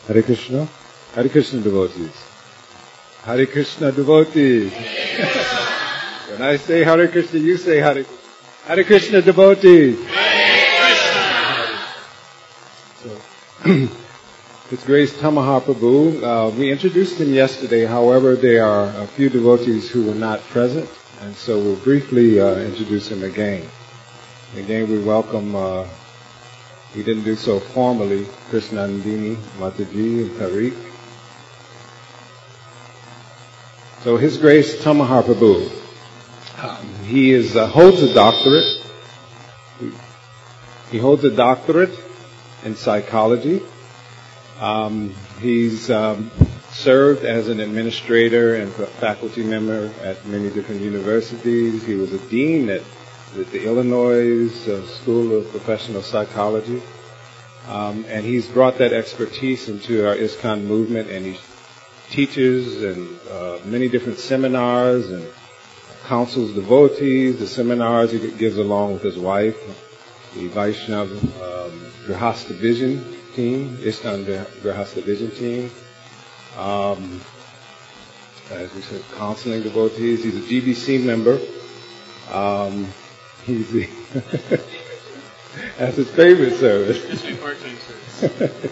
Hare Krishna. Hare Krishna devotees. Hare Krishna devotees. When I say Hare Krishna, you say Hare Krishna. Hare Krishna devotees. Hare Krishna. So, His Grace Tamaha Prabhu, we introduced him yesterday. However, there are a few devotees who were not present, and so we'll briefly introduce him again. Again, we welcome, we didn't do so formally, Krishnandini, Mataji, and Tariq. So His Grace Tamaha Prabhu, he holds a doctorate. He holds a doctorate in psychology. He's served as an administrator and faculty member at many different universities. He was a dean at the Illinois School of Professional Psychology. And he's brought that expertise into our ISKCON movement, and he teaches in many different seminars and counsels devotees. The seminars he gives along with his wife, the Vaishnava Grihastha Vision team, ISKCON Grihastha Vision team. As we said, counseling devotees. He's a GBC member. He's the that's his favorite service. That's my part-time service.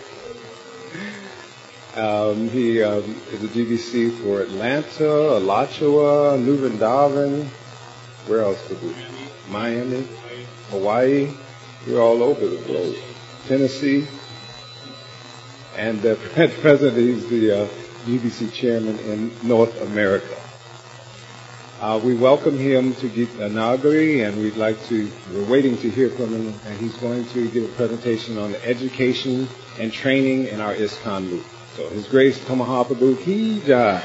He is a GBC for Atlanta, Alachua, New Vrindavan. Where else could we? Miami, Hawaii. You're all over the globe. Tennessee. And at present, he's the GBC chairman in North America. We welcome him to Gitanagari, and we're waiting to hear from him, and he's going to give a presentation on the education and training in our ISKCON movement. So His Grace Tamaha Prabhu Ki Jai.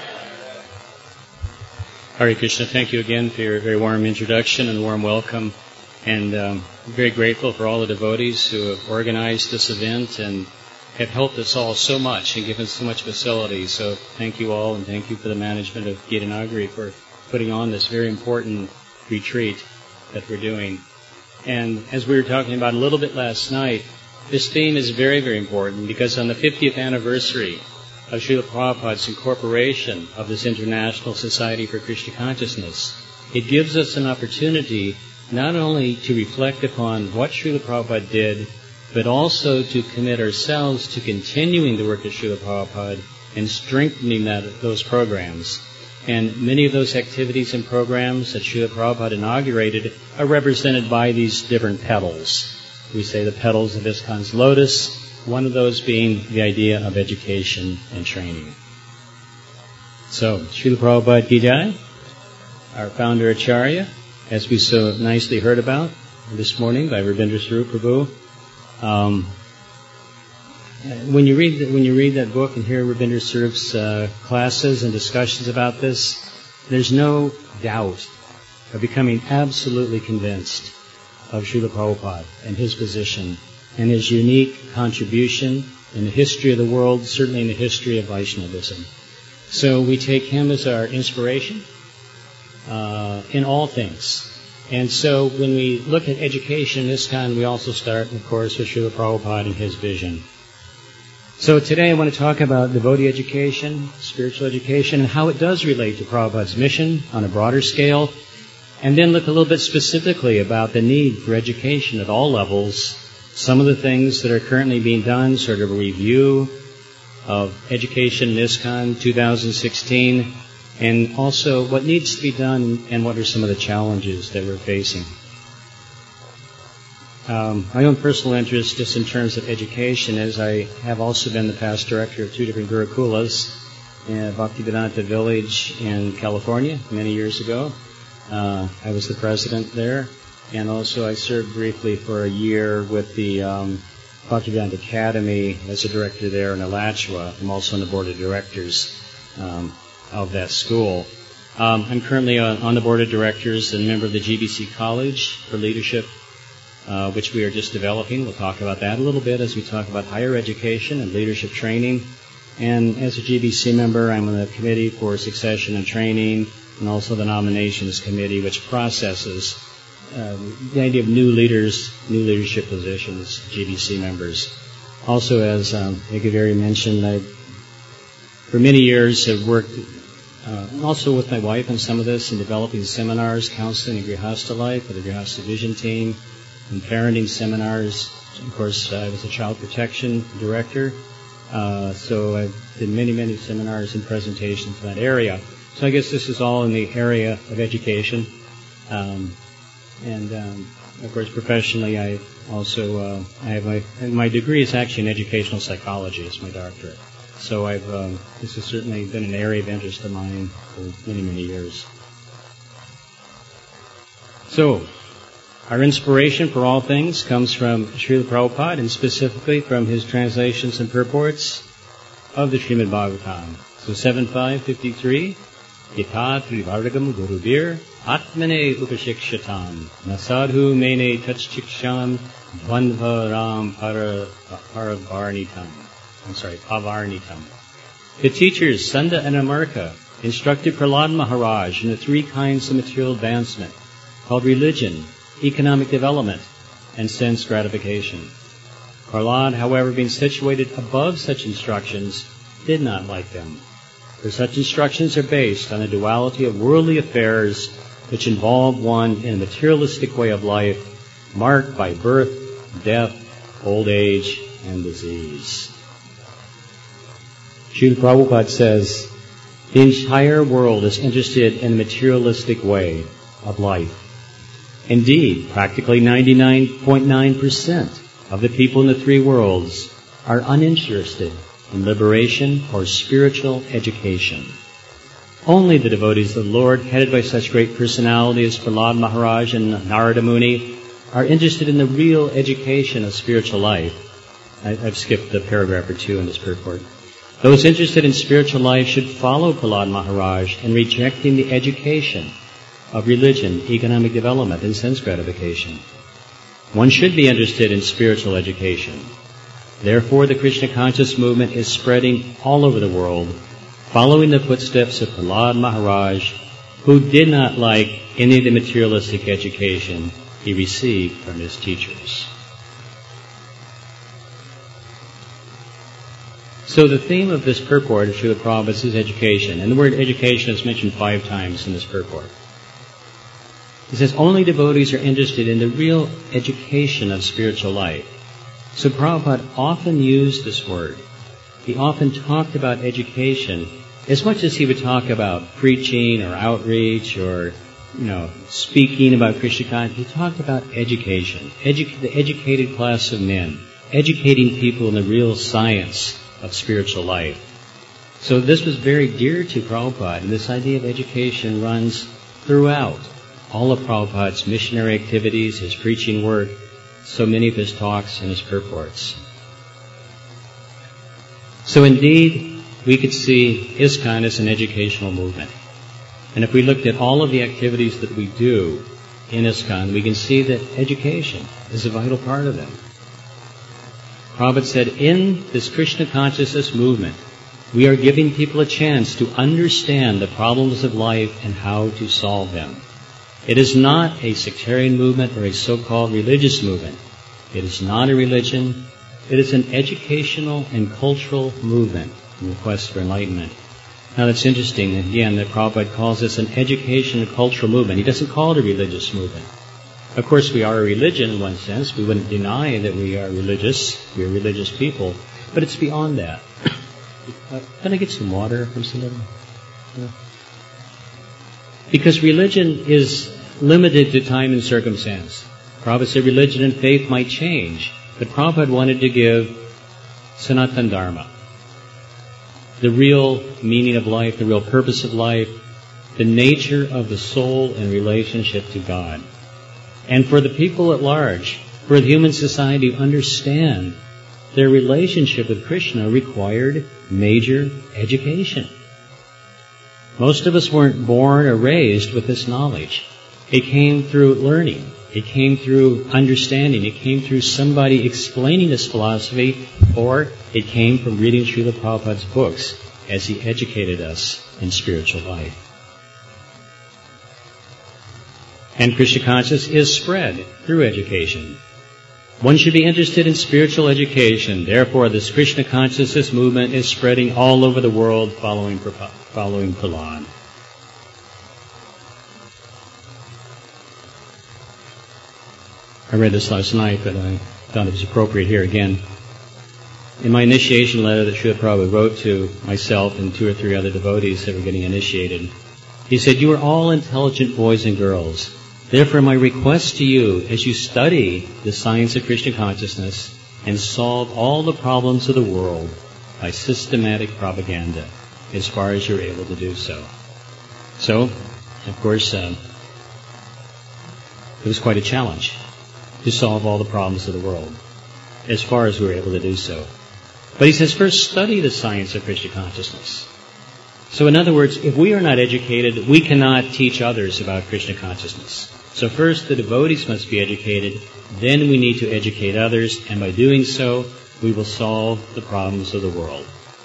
Hare Krishna, thank you again for your very warm introduction and warm welcome. And I'm very grateful for all the devotees who have organized this event and have helped us all so much and given so much facility. So thank you all, and thank you for the management of Gitanagari for putting on this very important retreat that we're doing. And as we were talking about a little bit last night, this theme is very, very important because on the 50th anniversary of Srila Prabhupada's incorporation of this International Society for Krishna Consciousness, it gives us an opportunity not only to reflect upon what Srila Prabhupada did, but also to commit ourselves to continuing the work of Srila Prabhupada and strengthening those programs. And many of those activities and programs that Srila Prabhupada inaugurated are represented by these different petals. We say the petals of ISKCON's lotus, one of those being the idea of education and training. So, Srila Prabhupada Ki Jai, our founder Acharya, as we so nicely heard about this morning by Rabindra Swarup Prabhu. When you read that book and hear Rabindra Swarup's classes and discussions about this, there's no doubt of becoming absolutely convinced of Srila Prabhupada and his position and his unique contribution in the history of the world, certainly in the history of Vaishnavism. So we take him as our inspiration in all things. And so when we look at education in ISKCON, we also start, of course, with Srila Prabhupada and his vision. So today I want to talk about devotee education, spiritual education, and how it does relate to Prabhupada's mission on a broader scale, and then look a little bit specifically about the need for education at all levels, some of the things that are currently being done, sort of a review of education in ISKCON 2016, and also what needs to be done and what are some of the challenges that we're facing. My own personal interest, just in terms of education, is I have also been the past director of two different Gurukulas in Bhaktivedanta Village in California many years ago. I was the president there, and also I served briefly for a year with the Bhaktivedanta Academy as a director there in Alachua. I'm also on the board of directors of that school. I'm currently on the board of directors and member of the GBC College for Leadership, which we are just developing. We'll talk about that a little bit as we talk about higher education and leadership training. And as a GBC member, I'm on the Committee for Succession and Training, and also the Nominations Committee, which processes the idea of new leaders, new leadership positions, GBC members. Also, as Egaveri mentioned, I, for many years, have worked also with my wife on some of this in developing seminars, counseling in Grihastha life with the Grihastha Vision team, and parenting seminars. Of course, I was a child protection director, so I did many seminars and presentations in that area. So I guess this is all in the area of education. Of course, professionally, I also I have my degree is actually in educational psychology. It's my doctorate. So this has certainly been an area of interest of mine for many years. So, our inspiration for all things comes from Srila Prabhupada, and specifically from his translations and purports of the Srimad Bhagavatam. So 7.5.53, Yatha Trivargam Gurubir Atmane Upashikshatam Nasadhu Mene Tatchiksham Dvandvaram Paravarnitam. Pavarnitam. The teachers, Sanda and Amarka, instructed Prahlad Maharaj in the three kinds of material advancement, called religion, economic development, and sense gratification. Prahlad, however, being situated above such instructions, did not like them, for such instructions are based on the duality of worldly affairs which involve one in a materialistic way of life, marked by birth, death, old age, and disease. Srila Prabhupada says, the entire world is interested in the materialistic way of life. Indeed, practically 99.9% of the people in the three worlds are uninterested in liberation or spiritual education. Only the devotees of the Lord, headed by such great personalities as Prahlad Maharaj and Narada Muni, are interested in the real education of spiritual life. I've skipped a paragraph or two in this purport. Those interested in spiritual life should follow Prahlad Maharaj in rejecting the education of religion, economic development, and sense gratification. One should be interested in spiritual education. Therefore, the Krishna conscious movement is spreading all over the world, following the footsteps of Prahlad Maharaj, who did not like any of the materialistic education he received from his teachers. So the theme of this purport of Srila Prabhupada's is education, and the word education is mentioned 5 times in this purport. It says only devotees are interested in the real education of spiritual life. So Prabhupada often used this word. He often talked about education as much as he would talk about preaching or outreach or, speaking about Krishna consciousness. He talked about education, the educated class of men, educating people in the real science of spiritual life. So this was very dear to Prabhupada, and this idea of education runs throughout all of Prabhupada's missionary activities, his preaching work, so many of his talks and his purports. So indeed, we could see ISKCON as an educational movement. And if we looked at all of the activities that we do in ISKCON, we can see that education is a vital part of them. Prabhupada said, in this Krishna consciousness movement, we are giving people a chance to understand the problems of life and how to solve them. It is not a sectarian movement or a so-called religious movement. It is not a religion. It is an educational and cultural movement in the quest for enlightenment. Now that's interesting, again, that Prabhupada calls this an education and cultural movement. He doesn't call it a religious movement. Of course, we are a religion in one sense. We wouldn't deny that we are religious. We are religious people. But it's beyond that. Can I get some water from somebody? Because religion is limited to time and circumstance. Prabhupada said religion and faith might change, but Prabhupada wanted to give Sanatana Dharma, the real meaning of life, the real purpose of life, the nature of the soul in relationship to God. And for the people at large, for the human society to understand their relationship with Krishna required major education. Most of us weren't born or raised with this knowledge. It came through learning. It came through understanding. It came through somebody explaining this philosophy, or it came from reading Srila Prabhupada's books as he educated us in spiritual life. And Krishna consciousness is spread through education. One should be interested in spiritual education. Therefore, this Krishna consciousness movement is spreading all over the world following Prahlad. I read this last night, but I thought it was appropriate here again. In my initiation letter that Srila Prabhupada wrote to myself and 2 or 3 other devotees that were getting initiated, he said, "You are all intelligent boys and girls. Therefore, my request to you, as you study the science of Krishna consciousness and solve all the problems of the world by systematic propaganda, as far as you're able to do so." So, of course, it was quite a challenge to solve all the problems of the world, as far as we were able to do so. But he says, first study the science of Krishna consciousness. So in other words, if we are not educated, we cannot teach others about Krishna consciousness. So first the devotees must be educated, then we need to educate others, and by doing so, we will solve the problems of the world.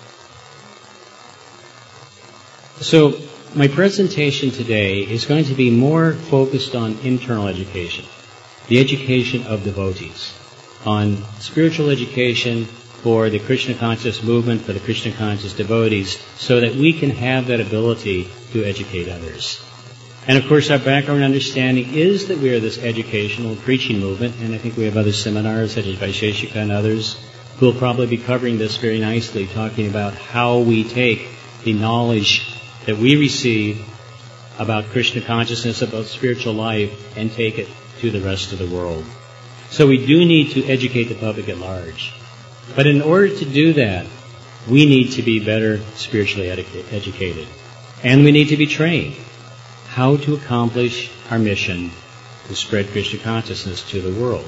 So my presentation today is going to be more focused on internal education, the education of devotees, on spiritual education for the Krishna conscious movement, for the Krishna conscious devotees, so that we can have that ability to educate others. And of course our background understanding is that we are this educational preaching movement, and I think we have other seminars such as Vaisheshika and others who will probably be covering this very nicely, talking about how we take the knowledge that we receive about Krishna consciousness, about spiritual life, and take it to the rest of the world. So we do need to educate the public at large. But in order to do that, we need to be better spiritually educated. And we need to be trained how to accomplish our mission to spread Krishna consciousness to the world.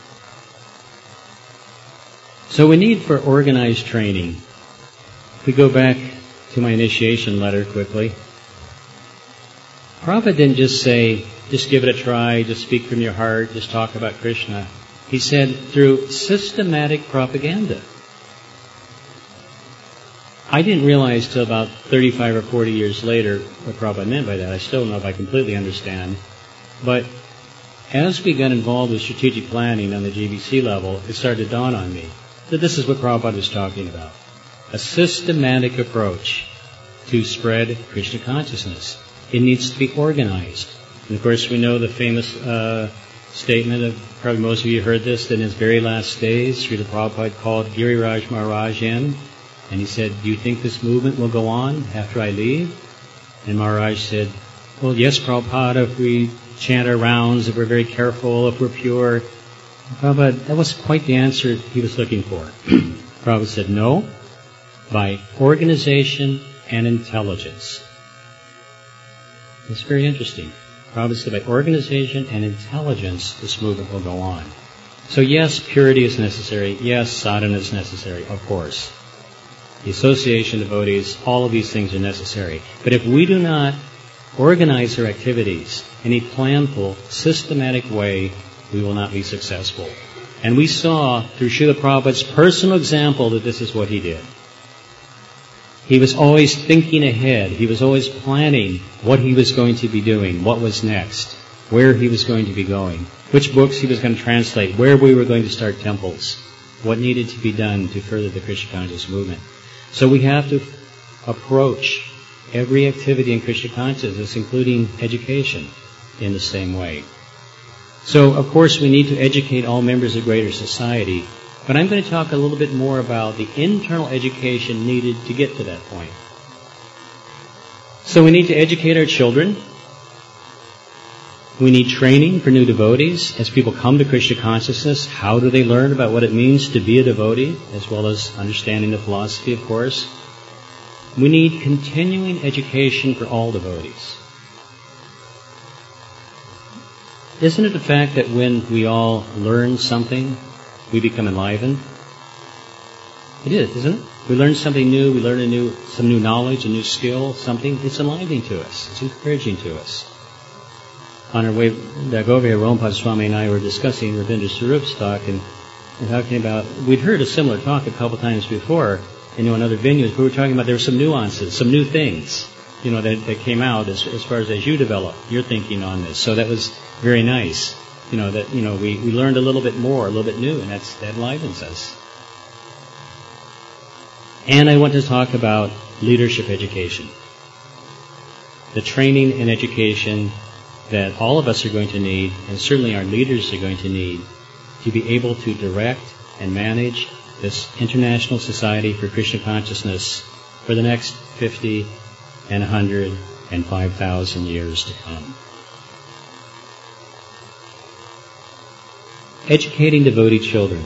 So we need for organized training. If we go back to my initiation letter quickly, Prabhupada didn't just say, just give it a try, just speak from your heart, just talk about Krishna. He said, through systematic propaganda. I didn't realize till about 35 or 40 years later what Prabhupada meant by that. I still don't know if I completely understand. But as we got involved with strategic planning on the GBC level, it started to dawn on me that this is what Prabhupada was talking about. A systematic approach to spread Krishna consciousness. It needs to be organized. And of course we know the famous statement of, probably most of you heard this, that in his very last days, Srila Prabhupada called Giriraj Maharaj in, and he said, "Do you think this movement will go on after I leave?" And Maharaj said, "Well, yes, Prabhupada, if we chant our rounds, if we're very careful, if we're pure." Prabhupada, that was quite the answer he was looking for. Prabhupada said, "No, by organization and intelligence." It's very interesting. Prabhupada said, by organization and intelligence, this movement will go on. So yes, purity is necessary. Yes, sadhana is necessary, of course. The association of devotees, all of these things are necessary. But if we do not organize our activities in a planful, systematic way, we will not be successful. And we saw through Srila Prabhupada's personal example that this is what he did. He was always thinking ahead. He was always planning what he was going to be doing, what was next, where he was going to be going, which books he was going to translate, where we were going to start temples, what needed to be done to further the Krishna consciousness movement. So we have to approach every activity in Krishna consciousness, including education, in the same way. So, of course, we need to educate all members of greater society. But I'm going to talk a little bit more about the internal education needed to get to that point. So we need to educate our children. We need training for new devotees. As people come to Krishna consciousness, how do they learn about what it means to be a devotee, as well as understanding the philosophy, of course. We need continuing education for all devotees. Isn't it the fact that when we all learn something, we become enlivened? It is, isn't it? We learn something new, we learn some new knowledge, a new skill, something. It's enlivening to us. It's encouraging to us. On our way back over here, Rompad Swami and I were discussing Ravindra Swarup's talk and talking about, we'd heard a similar talk a couple times before, in other venues, but we were talking about there were some nuances, some new things, that came out as far as you develop your thinking on this. So that was very nice. we learned a little bit more, a little bit new, and that enlivens us. And I want to talk about leadership education. The training and education that all of us are going to need, and certainly our leaders are going to need, to be able to direct and manage this International Society for Krishna Consciousness for the next 50 and 100 and 5,000 years to come. Educating devotee children.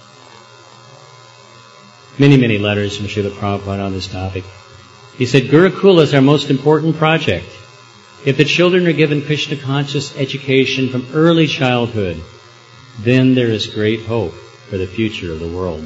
Many, many letters from Srila Prabhupada on this topic. He said, Gurukula is our most important project. If the children are given Krishna conscious education from early childhood, then there is great hope for the future of the world.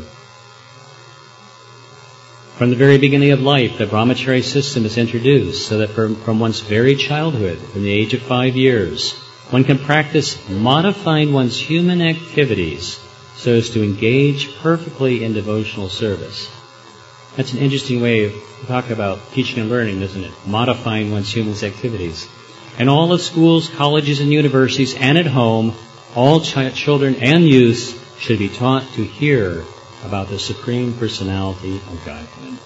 From the very beginning of life, the brahmachari system is introduced so that from one's very childhood, from the age of 5 years, one can practice modifying one's human activities so as to engage perfectly in devotional service. That's an interesting way of talking about teaching and learning, isn't it? Modifying one's human activities. And all of schools, colleges, and universities, and at home, all children and youth should be taught to hear about the Supreme Personality of Godhead.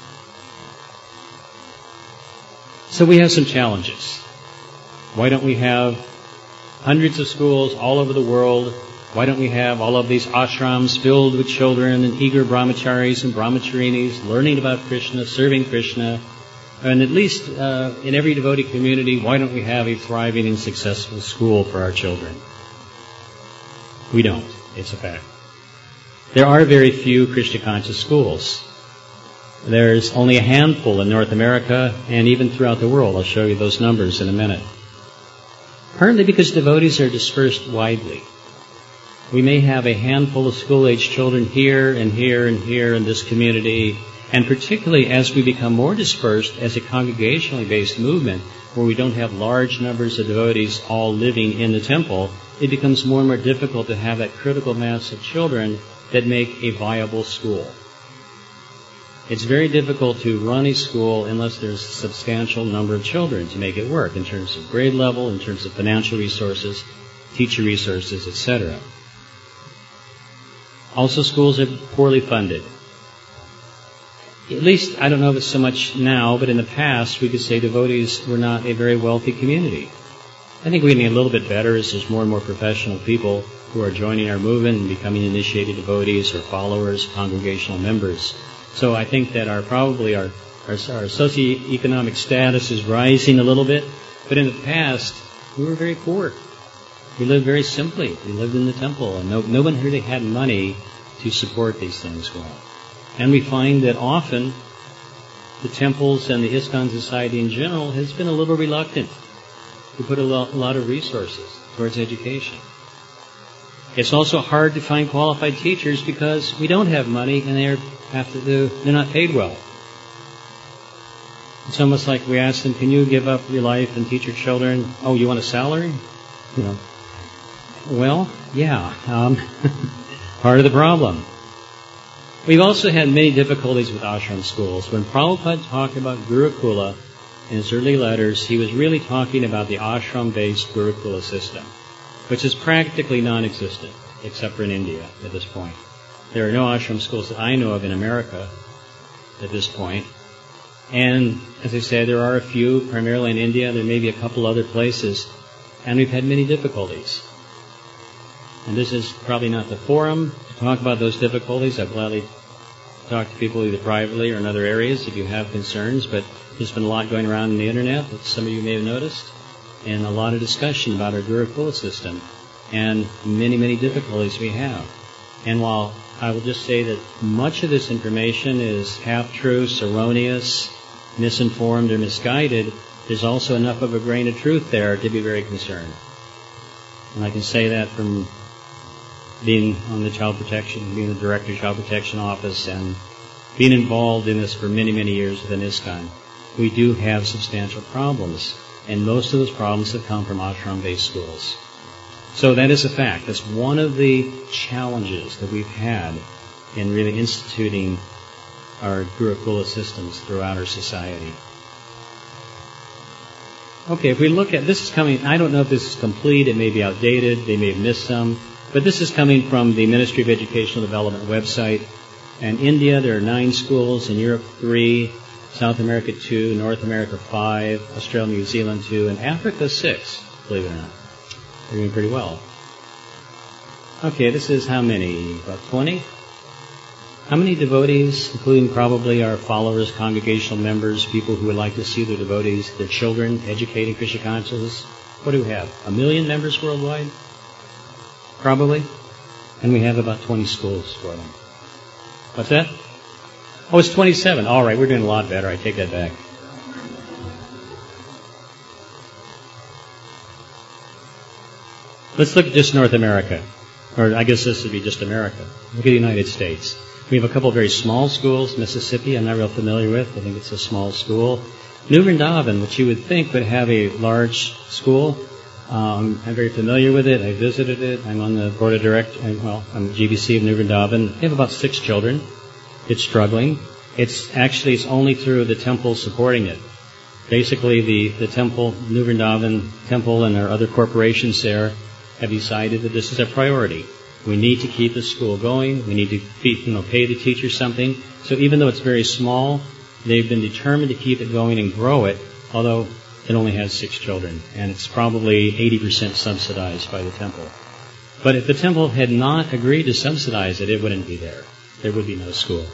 So we have some challenges. Why don't we have hundreds of schools all over the world? Why don't we have all of these ashrams filled with children and eager brahmacharis and brahmacharinis learning about Krishna, serving Krishna? And at least in every devotee community, why don't we have a thriving and successful school for our children? We don't. It's a fact. There are very few Krishna conscious schools. There's only a handful in North America and even throughout the world. I'll show you those numbers in a minute. Partly because devotees are dispersed widely. We may have a handful of school-age children here and here and here in this community, and particularly as we become more dispersed as a congregationally based movement, where we don't have large numbers of devotees all living in the temple, it becomes more and more difficult to have that critical mass of children that make a viable school. It's very difficult to run a school unless there's a substantial number of children to make it work in terms of grade level, in terms of financial resources, teacher resources, etc. Also, schools are poorly funded. At least, I don't know if it's so much now, but in the past, we could say devotees were not a very wealthy community. I think we need a little bit better as there's more and more professional people who are joining our movement and becoming initiated devotees or followers, congregational members. So I think that our socioeconomic status is rising a little bit, but in the past, we were very poor. We lived very simply. We lived in the temple, and no one really had money to support these things well. And we find that often the temples and the ISKCON society in general has been a little reluctant to put a lot of resources towards education. It's also hard to find qualified teachers because we don't have money and they're not paid well. It's almost like we ask them, can you give up your life and teach your children? Oh, you want a salary? Well, yeah, part of the problem. We've also had many difficulties with ashram schools. When Prabhupada talked about Gurukula in his early letters, he was really talking about the ashram-based Gurukula system, which is practically non-existent, except for in India at this point. There are no ashram schools that I know of in America at this point. And, as I said, there are a few, primarily in India. There may be a couple other places. And we've had many difficulties. And this is probably not the forum to talk about those difficulties. I'd gladly talk to people either privately or in other areas if you have concerns. But there's been a lot going around on the Internet that some of you may have noticed. And a lot of discussion about our Gurukula system. And many, many difficulties we have. And while I will just say that much of this information is half-truths, erroneous, misinformed, or misguided, there's also enough of a grain of truth there to be very concerned. And I can say that from being on the child protection, being the director of child protection office, and being involved in this for many, many years within ISKCON. We do have substantial problems, and most of those problems have come from ashram-based schools. So that is a fact. That's one of the challenges that we've had in really instituting our Gurukula systems throughout our society. Okay, if we look at, this is coming, I don't know if this is complete, it may be outdated, they may have missed some, but this is coming from the Ministry of Educational Development website. In India, there are 9 schools, in Europe 3, South America 2, North America 5, Australia, New Zealand 2, and Africa 6, believe it or not. They're doing pretty well. Okay, this is how many? About 20? How many devotees, including probably our followers, congregational members, people who would like to see their devotees, their children, educated in Krishna consciousness? What do we have? 1 million members worldwide? Probably. And we have about 20 schools for them. What's that? Oh, it's 27. All right, we're doing a lot better. I take that back. Let's look at just North America. Or I guess this would be just America. Look at the United States. We have a couple of very small schools. Mississippi, I'm not real familiar with. I think it's a small school. New Vrindavan, which you would think would have a large school. I'm very familiar with it. I visited it. I'm on the board of directors. I'm GBC of New Vrindavan. They have about 6 children. It's struggling. It's only through the temple supporting it. Basically, the temple, New Vrindavan Temple, and our other corporations there have decided that this is a priority. We need to keep the school going. We need to pay the teachers something. So even though it's very small, they've been determined to keep it going and grow it, although it only has 6 children, and it's probably 80% subsidized by the temple. But if the temple had not agreed to subsidize it, it wouldn't be there. There would be no school.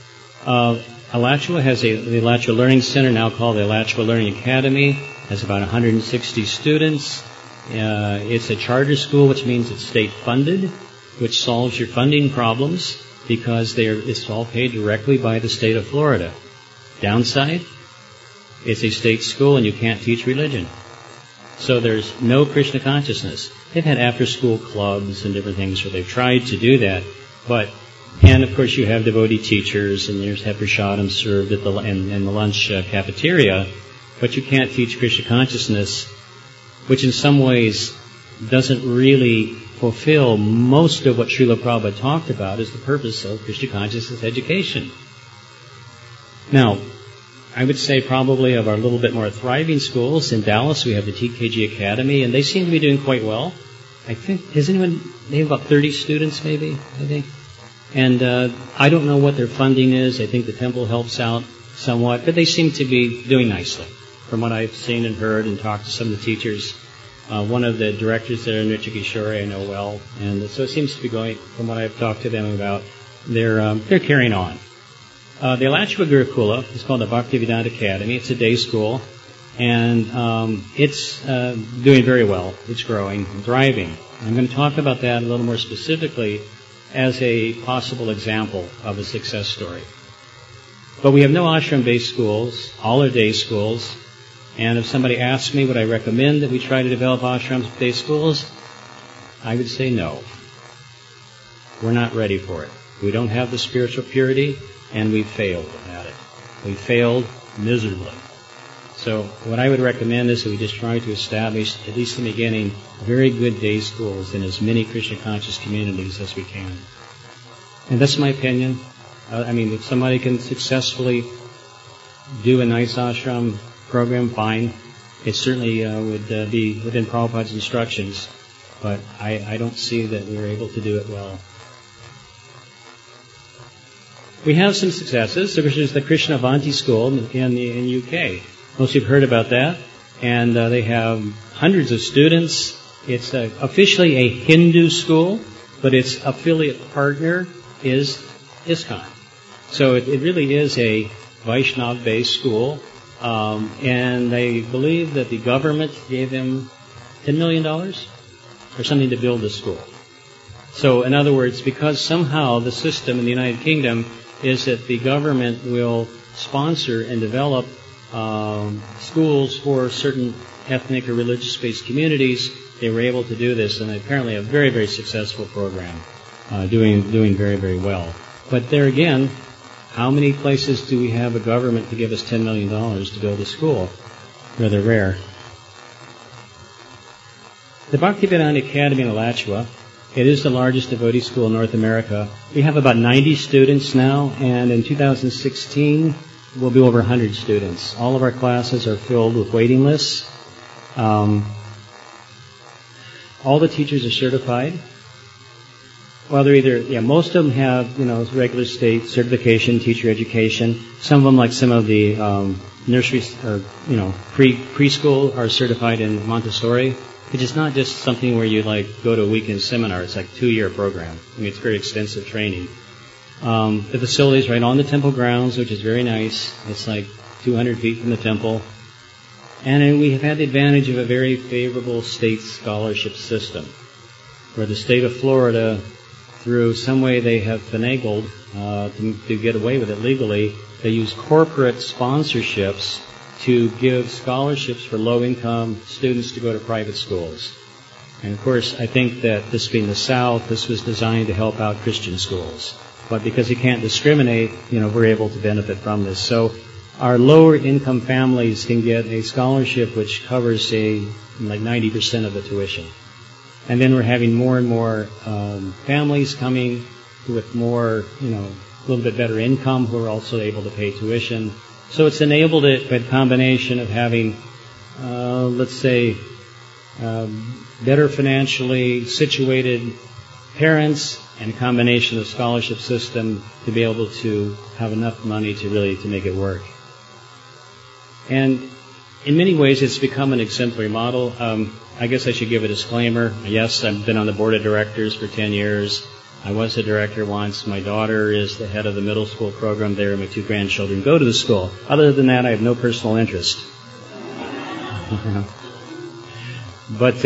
Alachua has the Alachua Learning Center, now called the Alachua Learning Academy, has about 160 students. It's a charter school, which means it's state-funded, which solves your funding problems because it's all paid directly by the state of Florida. Downside, it's a state school and you can't teach religion. So there's no Krishna consciousness. They've had after-school clubs and different things where they've tried to do that, and of course you have devotee teachers and there's prasadam served at in the lunch cafeteria, but you can't teach Krishna consciousness, which in some ways doesn't really fulfill most of what Srila Prabhupada talked about as the purpose of Krishna consciousness education. Now, I would say probably of our little bit more thriving schools, in Dallas we have the TKG Academy, and they seem to be doing quite well. I think, they have about 30 students maybe, I think. And I don't know what their funding is. I think the temple helps out somewhat, but they seem to be doing nicely from what I've seen and heard and talked to some of the teachers. One of the directors there, Nritya Kishore, I know well, and so it seems to be going, from what I've talked to them about, they're carrying on. The Alachua Gurukula is called the Bhaktivedanta Academy. It's a day school, and it's doing very well. It's growing and thriving. I'm going to talk about that a little more specifically as a possible example of a success story. But we have no ashram-based schools. All are day schools. And if somebody asks me would I recommend that we try to develop ashram-based schools, I would say no. We're not ready for it. We don't have the spiritual purity, and we've failed at it. We failed miserably. So what I would recommend is that we just try to establish, at least in the beginning, very good day schools in as many Krishna conscious communities as we can. And that's my opinion. If somebody can successfully do a nice ashram program, fine. It certainly would be within Prabhupada's instructions, but I don't see that we're able to do it well. We have some successes. So there's the Krishna Avanti School in the UK. Most of you have heard about that. And they have hundreds of students. It's officially a Hindu school, but its affiliate partner is ISKCON. So it really is a Vaishnav-based school. And they believe that the government gave them $10 million or something to build this school. So in other words, because somehow the system in the United Kingdom is that the government will sponsor and develop schools for certain ethnic or religious-based communities, they were able to do this, and apparently a very, very successful program, doing very, very well. But there again, how many places do we have a government to give us $10 million to build a school? Rather rare. The Bhaktivedanta Academy in Alachua, it is the largest devotee school in North America. We have about 90 students now, and in 2016, we'll be over 100 students. All of our classes are filled with waiting lists, All the teachers are certified. Well, they're either, most of them have, regular state certification, teacher education. Some of them, like some of the nursery or, preschool, are certified in Montessori, which is not just something where you, go to a weekend seminar. It's like a 2-year program. It's very extensive training. The facility is right on the temple grounds, which is very nice. It's like 200 feet from the temple. And we have had the advantage of a very favorable state scholarship system, where the state of Florida, through some way they have finagled to get away with it legally, they use corporate sponsorships to give scholarships for low-income students to go to private schools. And of course, I think that this being the South, this was designed to help out Christian schools. But because you can't discriminate, we're able to benefit from this. So our lower income families can get a scholarship which covers, say, like 90% of the tuition. And then we're having more and more families coming with more, a little bit better income who are also able to pay tuition. So it's enabled it by the combination of having, better financially situated parents and a combination of scholarship system to be able to have enough money to make it work. And in many ways, it's become an exemplary model. I guess I should give a disclaimer. Yes, I've been on the board of directors for 10 years. I was a director once. My daughter is the head of the middle school program there. My 2 grandchildren go to the school. Other than that, I have no personal interest. But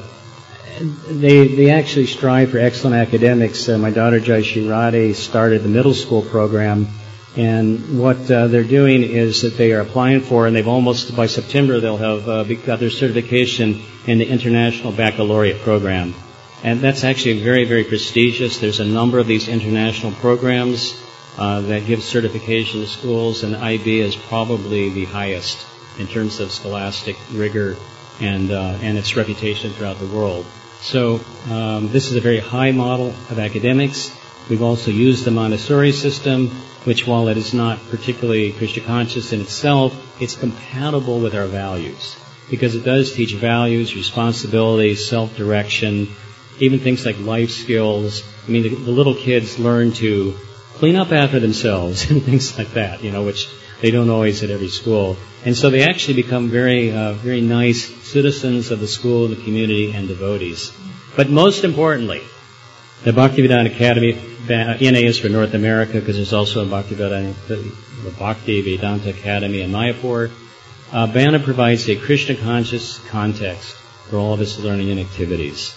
they actually strive for excellent academics. My daughter, Jai Shirade, started the middle school program. And what they're doing is that they are applying for, and they've almost, by September, they'll have got their certification in the International Baccalaureate program. And that's actually very, very prestigious. There's a number of these international programs that give certification to schools, and IB is probably the highest in terms of scholastic rigor and its reputation throughout the world. So this is a very high model of academics. We've also used the Montessori system, which, while it is not particularly Krishna conscious in itself, it's compatible with our values, because it does teach values, responsibility, self-direction, even things like life skills. The little kids learn to clean up after themselves and things like that, which they don't always at every school. And so they actually become very, very nice citizens of the school, the community, and devotees. But most importantly, the Bhaktivedanta Academy, NA is for North America, because there's also a Bhakti Vedanta Academy in Mayapur. BANA provides a Krishna-conscious context for all of its learning and activities.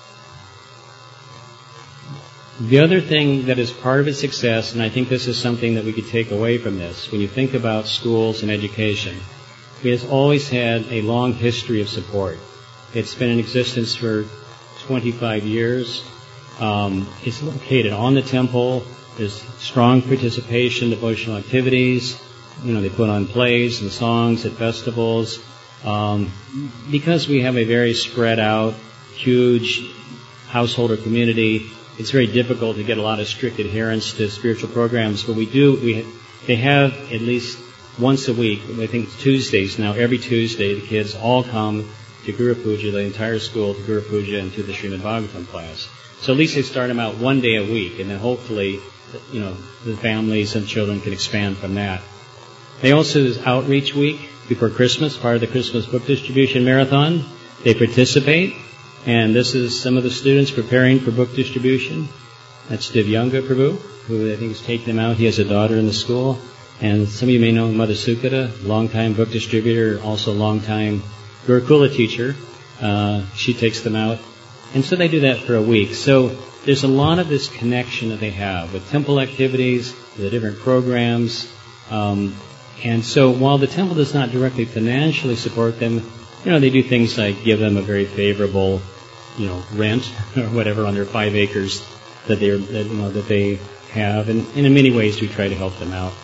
The other thing that is part of its success, and I think this is something that we could take away from this, when you think about schools and education, it has always had a long history of support. It's been in existence for 25 years. It's located on the temple. There's strong participation, devotional activities. They put on plays and songs at festivals. Because we have a very spread out, huge householder community, it's very difficult to get a lot of strict adherence to spiritual programs. But they have at least once a week, I think it's Tuesdays now, every Tuesday the kids all come to Guru Puja, the entire school to Guru Puja and to the Srimad Bhagavatam class. So at least they start them out one day a week, and then hopefully, the families and children can expand from that. They also do Outreach Week before Christmas, part of the Christmas Book Distribution Marathon. They participate, and this is some of the students preparing for book distribution. That's Divyanga Prabhu, who I think is taking them out. He has a daughter in the school. And some of you may know Mother Sukata, longtime book distributor, also longtime Gurukula teacher. She takes them out. And so they do that for a week. So there's a lot of this connection that they have with temple activities, the different programs. And so while the temple does not directly financially support them, they do things like give them a very favorable, rent or whatever on their 5 acres that they have. And in many ways we try to help them out.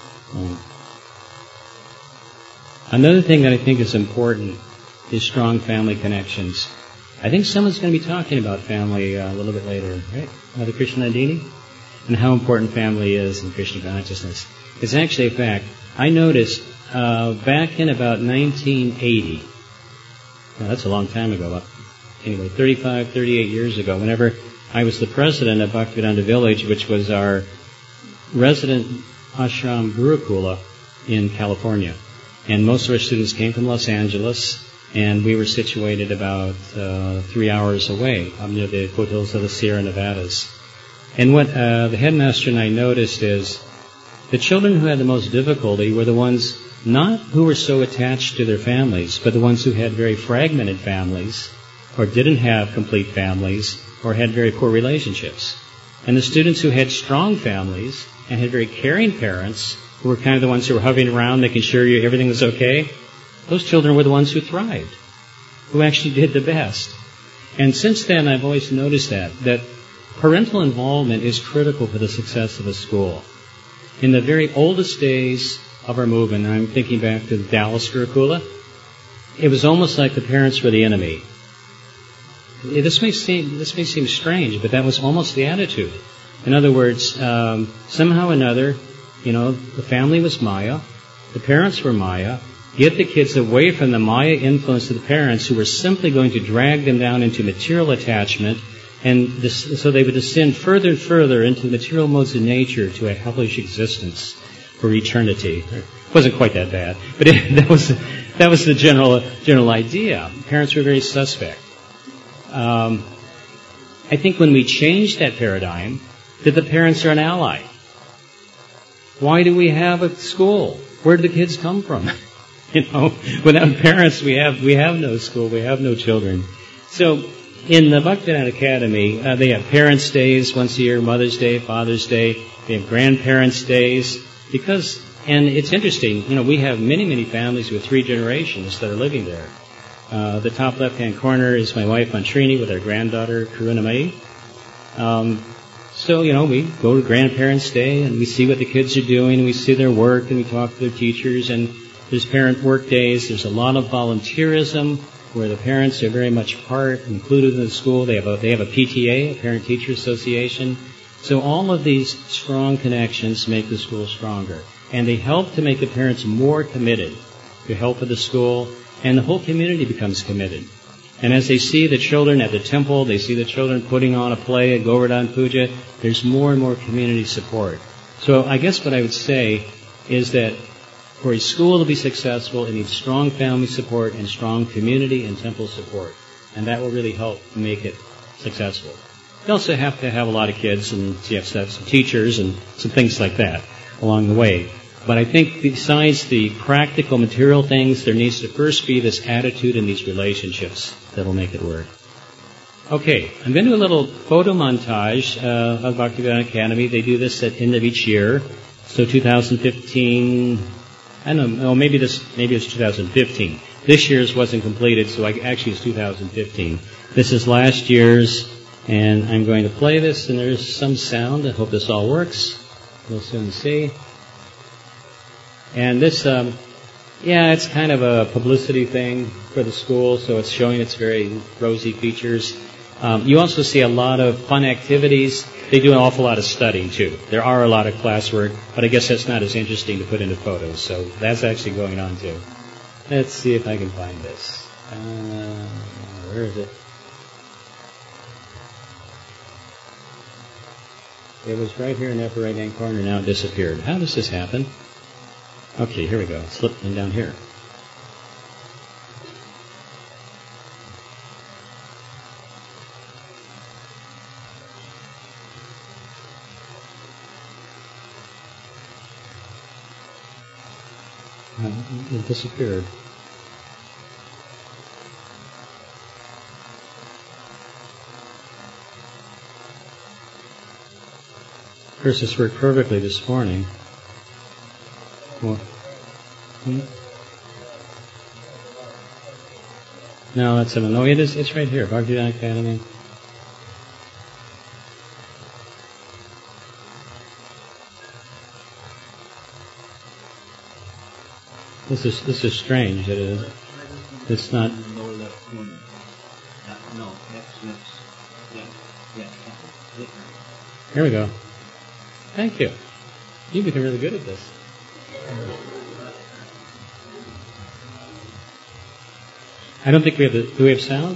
Another thing that I think is important is strong family connections. I think someone's going to be talking about family a little bit later, right? Mother Krishnanandini? And how important family is in Krishna consciousness. It's actually a fact. I noticed back in about 1980, Well, that's a long time ago. But anyway, 35, 38 years ago, whenever I was the president of Bhaktivedanta Village, which was our resident ashram gurukula in California. And most of our students came from Los Angeles, and we were situated about 3 hours away, up near the foothills of the Sierra Nevadas. And what the headmaster and I noticed is the children who had the most difficulty were the ones not who were so attached to their families, but the ones who had very fragmented families, or didn't have complete families, or had very poor relationships. And the students who had strong families and had very caring parents, who were kind of the ones who were hovering around making sure everything was okay, those children were the ones who thrived, who actually did the best. And since then, I've always noticed that parental involvement is critical for the success of a school. In the very oldest days of our movement, and I'm thinking back to the Dallas Gurukula, it was almost like the parents were the enemy. This may seem strange, but that was almost the attitude. In other words, somehow or another, the family was Maya, the parents were Maya. Get the kids away from the Maya influence of the parents, who were simply going to drag them down into material attachment, and so they would descend further and further into the material modes of nature to a hellish existence for eternity. It wasn't quite that bad, but that was the general idea. Parents were very suspect. I think when we changed that paradigm, that the parents are an ally. Why do we have a school? Where do the kids come from? Without parents, we have no school, we have no children. So, in the Bhaktivedanta Academy, they have Parents' Days once a year, Mother's Day, Father's Day. They have Grandparents' Days. And it's interesting, we have many, many families with 3 generations that are living there. The top left-hand corner is my wife, Mantrini, with our granddaughter, Karunamai. So, we go to Grandparents' Day, and we see what the kids are doing, and we see their work, and we talk to their teachers, and there's parent work days. There's a lot of volunteerism, where the parents are very much included in the school. They have a PTA, a Parent-Teacher Association. So all of these strong connections make the school stronger. And they help to make the parents more committed to help with the school, and the whole community becomes committed. And as they see the children at the temple, they see the children putting on a play at Govardhan Puja, there's more and more community support. So I guess what I would say is that for a school to be successful, it needs strong family support and strong community and temple support. And that will really help make it successful. You also have to have a lot of kids, and you have to have some teachers and some things like that along the way. But I think besides the practical material things, there needs to first be this attitude and these relationships that will make it work. Okay, I'm going to do a little photo montage of Bhaktivedanta Academy. They do this at the end of each year. So 2015, I don't know, maybe it's 2015. This year's wasn't completed, so actually it's 2015. This is last year's, and I'm going to play this, and there's some sound. I hope this all works. We'll soon see. And this, it's kind of a publicity thing for the school, so it's showing its very rosy features. You also see a lot of fun activities. They do an awful lot of studying, too. There are a lot of classwork, but I guess that's not as interesting to put into photos, so that's actually going on, too. Let's see if I can find this. Where is it? It was right here in the upper right-hand corner, now it disappeared. How does this happen? Okay, here we go. It's slipping down here. It disappeared. Of course, this worked perfectly this morning. Well, No, that's it. No, it's right here. Bhaktivedanta Academy. This is strange. It's not. Here we go. Thank you. You become really good at this. I don't think we have do we have sound?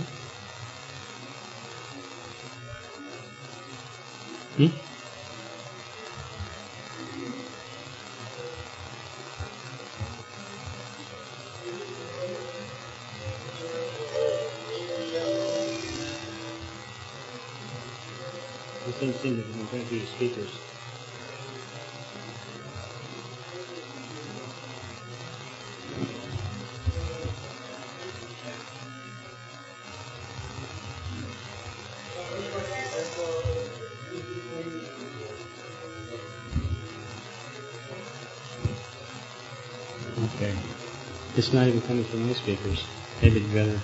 This doesn't seem to be going through the speakers. Okay. It's not even coming from my speakers. Maybe it's better.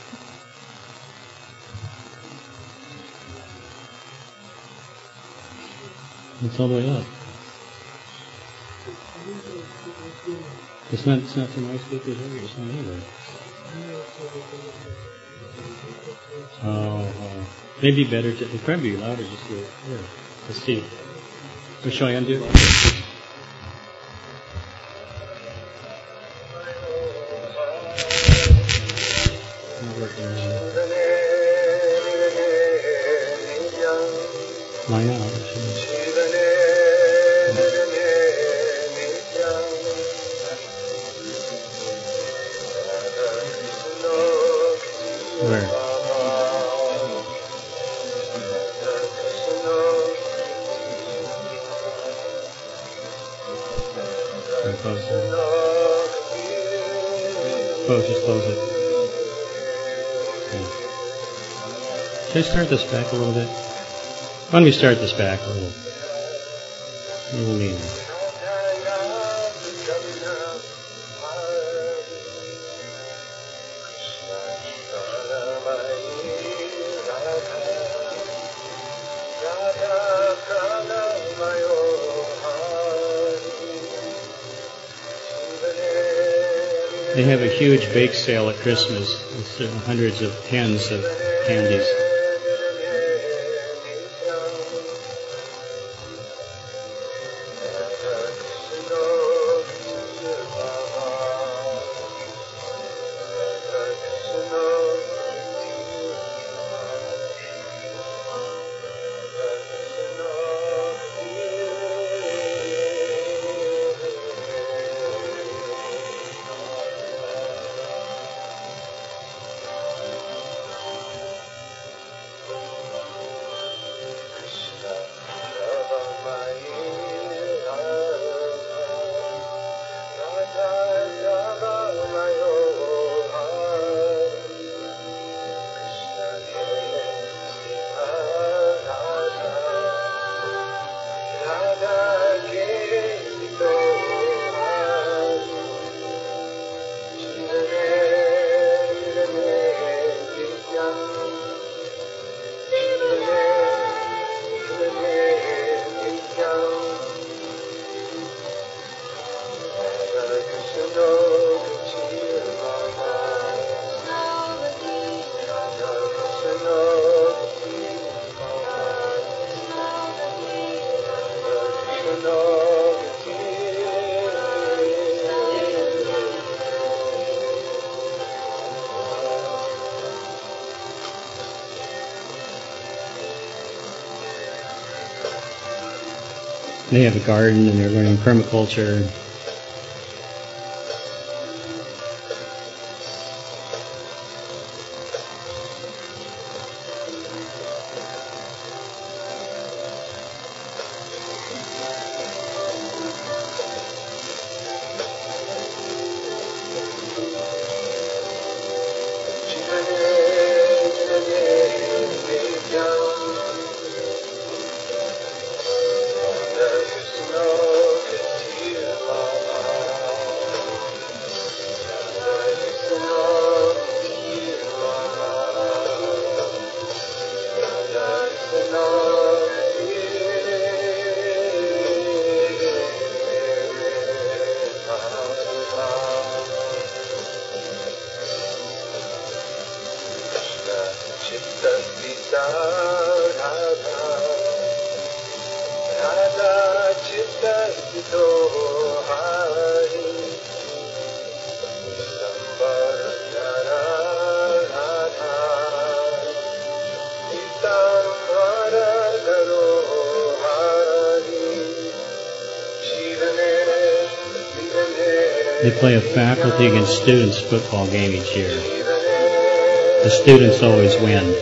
It's all the way up. It's not from my speakers either. It's not either. Oh. Maybe better to, it'd probably be louder just to, here. Let's see. Shall I undo it? Okay. Not working right. Line out. Where? Close it. Just close it. Okay. Should I start this back a little bit? Why don't we start this back a little? They have a huge bake sale at Christmas with hundreds of tins of candies. They have a garden and they're learning permaculture. They play a faculty against students football game each year. The students always win.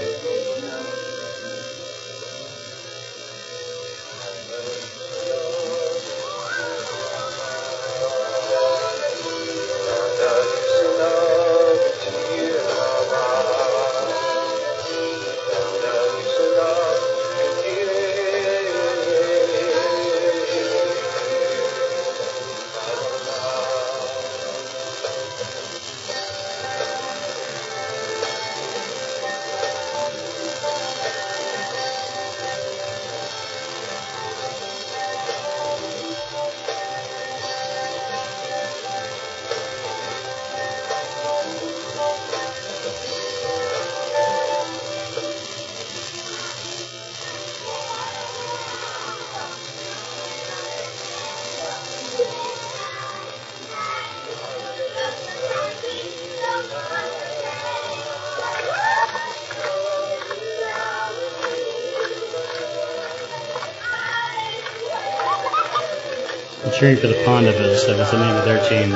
Cheering for the Pandavas, that was the name of their team.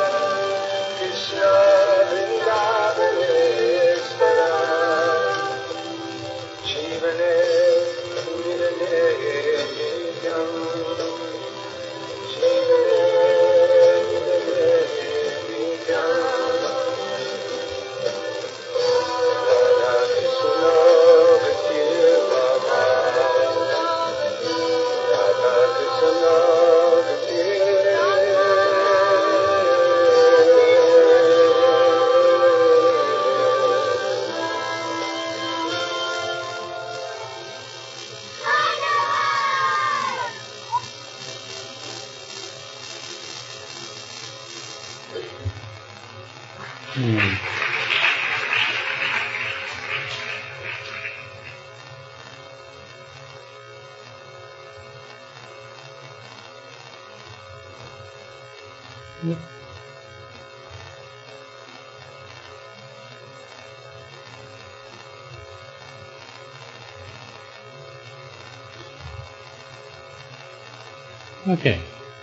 Okay.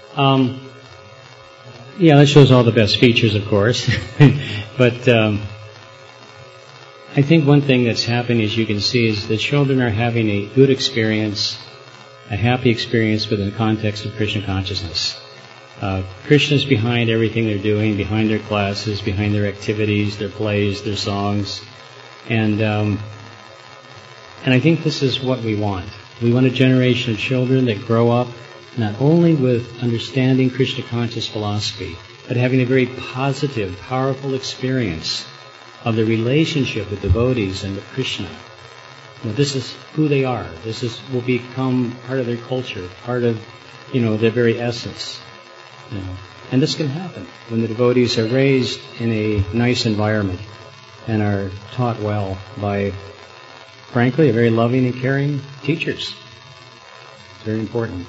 Yeah, that shows all the best features, of course. But I think one thing that's happening, as you can see, is the children are having a good experience, a happy experience within the context of Krishna consciousness. Krishna's behind everything they're doing, behind their classes, behind their activities, their plays, their songs. And I think this is what we want. We want a generation of children that grow up not only with understanding Krishna conscious philosophy, but having a very positive, powerful experience of the relationship with devotees and with Krishna. You know, this is who they are. This will become part of their culture, part of, their very essence. And this can happen when the devotees are raised in a nice environment and are taught well by, frankly, a very loving and caring teachers. It's very important.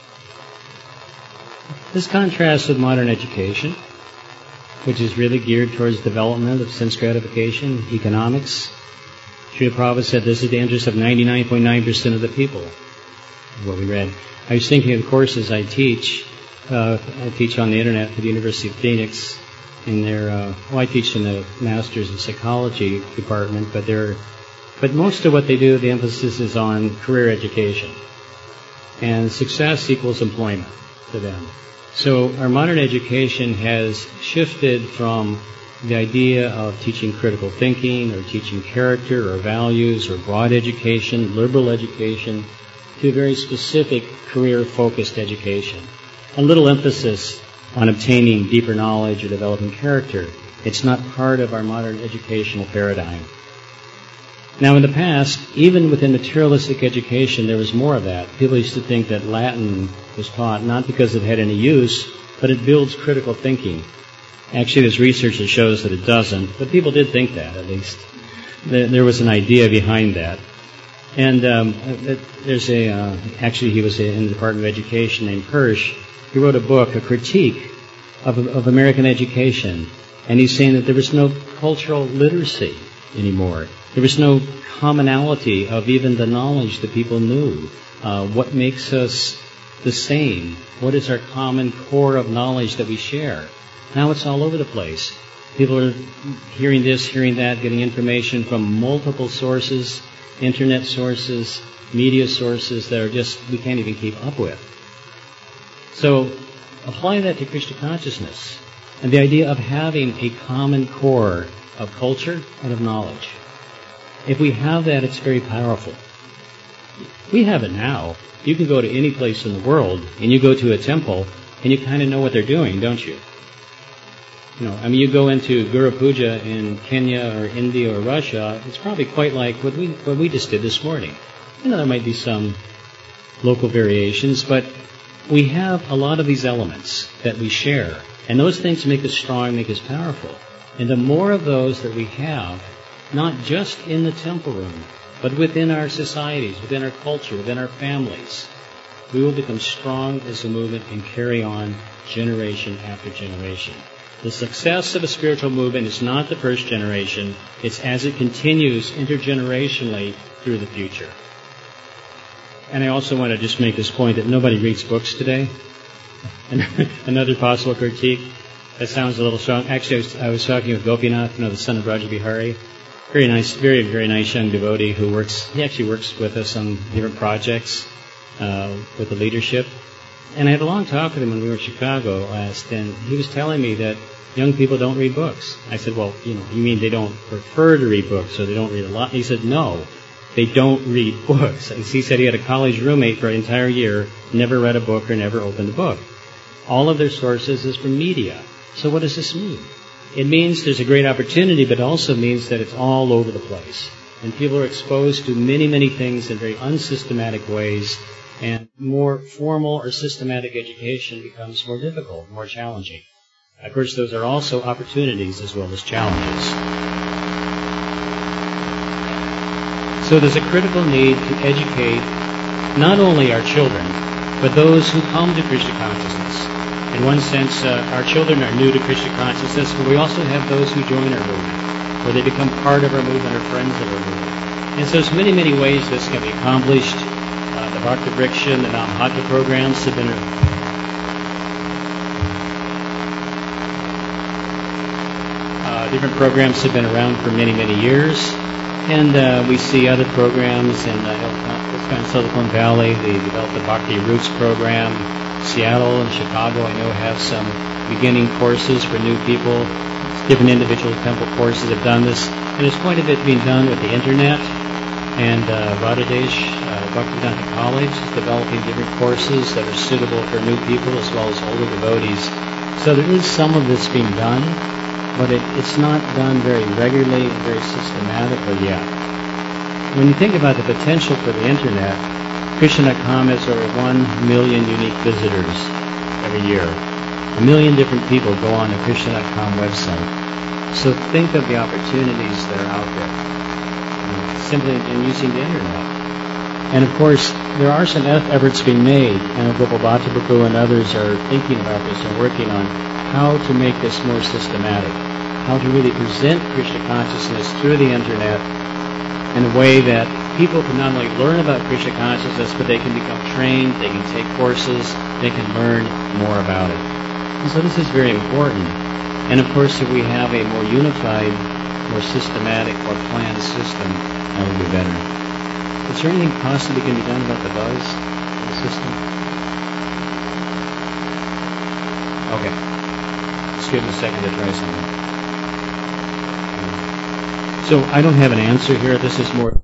This contrasts with modern education, which is really geared towards development of sense gratification, economics. Srila Prabhupada said this is the interest of 99.9% of the people, what we read. I was thinking of the courses I teach. I teach on the internet for the University of Phoenix in their, I teach in the Masters in Psychology department, but most of what they do, the emphasis is on career education. And success equals employment to them. So our modern education has shifted from the idea of teaching critical thinking or teaching character or values or broad education, liberal education, to a very specific career-focused education. A little emphasis on obtaining deeper knowledge or developing character. It's not part of our modern educational paradigm. Now, in the past, even within materialistic education, there was more of that. People used to think that Latin was taught not because it had any use, but it builds critical thinking. Actually, there's research that shows that it doesn't, but people did think that, at least. There was an idea behind that. And there's actually he was in the Department of Education named Hirsch. He wrote a book, a critique of American education, and he's saying that there was no cultural literacy anymore. There was no commonality of even the knowledge that people knew. What makes us the same? What is our common core of knowledge that we share? Now it's all over the place. People are hearing this, hearing that, getting information from multiple sources, internet sources, media sources that are just, we can't even keep up with. So apply that to Krishna consciousness and the idea of having a common core of culture and of knowledge. If we have that, it's very powerful. We have it now. You can go to any place in the world and you go to a temple and you kind of know what they're doing, don't you? You go into Guru Puja in Kenya or India or Russia, it's probably quite like what we just did this morning. There might be some local variations, but we have a lot of these elements that we share, and those things make us strong, make us powerful. And the more of those that we have, not just in the temple room, but within our societies, within our culture, within our families, we will become strong as a movement and carry on generation after generation. The success of a spiritual movement is not the first generation, it's as it continues intergenerationally through the future. And I also want to just make this point that nobody reads books today. Another possible critique. That sounds a little strong. Actually, I was talking with Gopinath, the son of Raja Bihari. Very nice, very, very nice young devotee who he actually works with us on different projects with the leadership. And I had a long talk with him when we were in Chicago last, and he was telling me that young people don't read books. I said, well, you mean they don't prefer to read books, or they don't read a lot? And he said, no, they don't read books. He said he had a college roommate for an entire year, never read a book or never opened a book. All of their sources is from media. So what does this mean? It means there's a great opportunity, but it also means that it's all over the place. And people are exposed to many, many things in very unsystematic ways, and more formal or systematic education becomes more difficult, more challenging. Of course, those are also opportunities as well as challenges. So there's a critical need to educate not only our children, but those who come to Krishna consciousness. In one sense, our children are new to Krishna consciousness, but we also have those who join our movement, where they become part of our movement or friends of our movement. And so there's many, many ways this can be accomplished. The Bhakti Vriksha and the Namhata programs have been different programs have been around for many, many years. And we see other programs in Silicon Valley. They developed the Bhakti Roots program. Seattle and Chicago, I know, have some beginning courses for new people. Different individual temple courses have done this. And there's quite a bit being done with the internet. And Radhadesh Bhaktivedanta College is developing different courses that are suitable for new people as well as older devotees. So there is some of this being done, but it's not done very regularly, very systematically yet. When you think about the potential for the internet, Krishna.com has over 1 million unique visitors every year. 1 million different people go on the Krishna.com website. So think of the opportunities that are out there, simply in using the internet. And of course, there are some efforts being made, and Gopal Bhatta Prabhu and others are thinking about this and working on how to make this more systematic, how to really present Krishna consciousness through the internet in a way that people can not only learn about Krishna consciousness, but they can become trained, they can take courses, they can learn more about it. And so this is very important. And of course, if we have a more unified, more systematic, more planned system, that would be better. Is there anything possibly can be done about the buzz in the system? Okay. Let's give it a second to try something. So I don't have an answer here. This is more...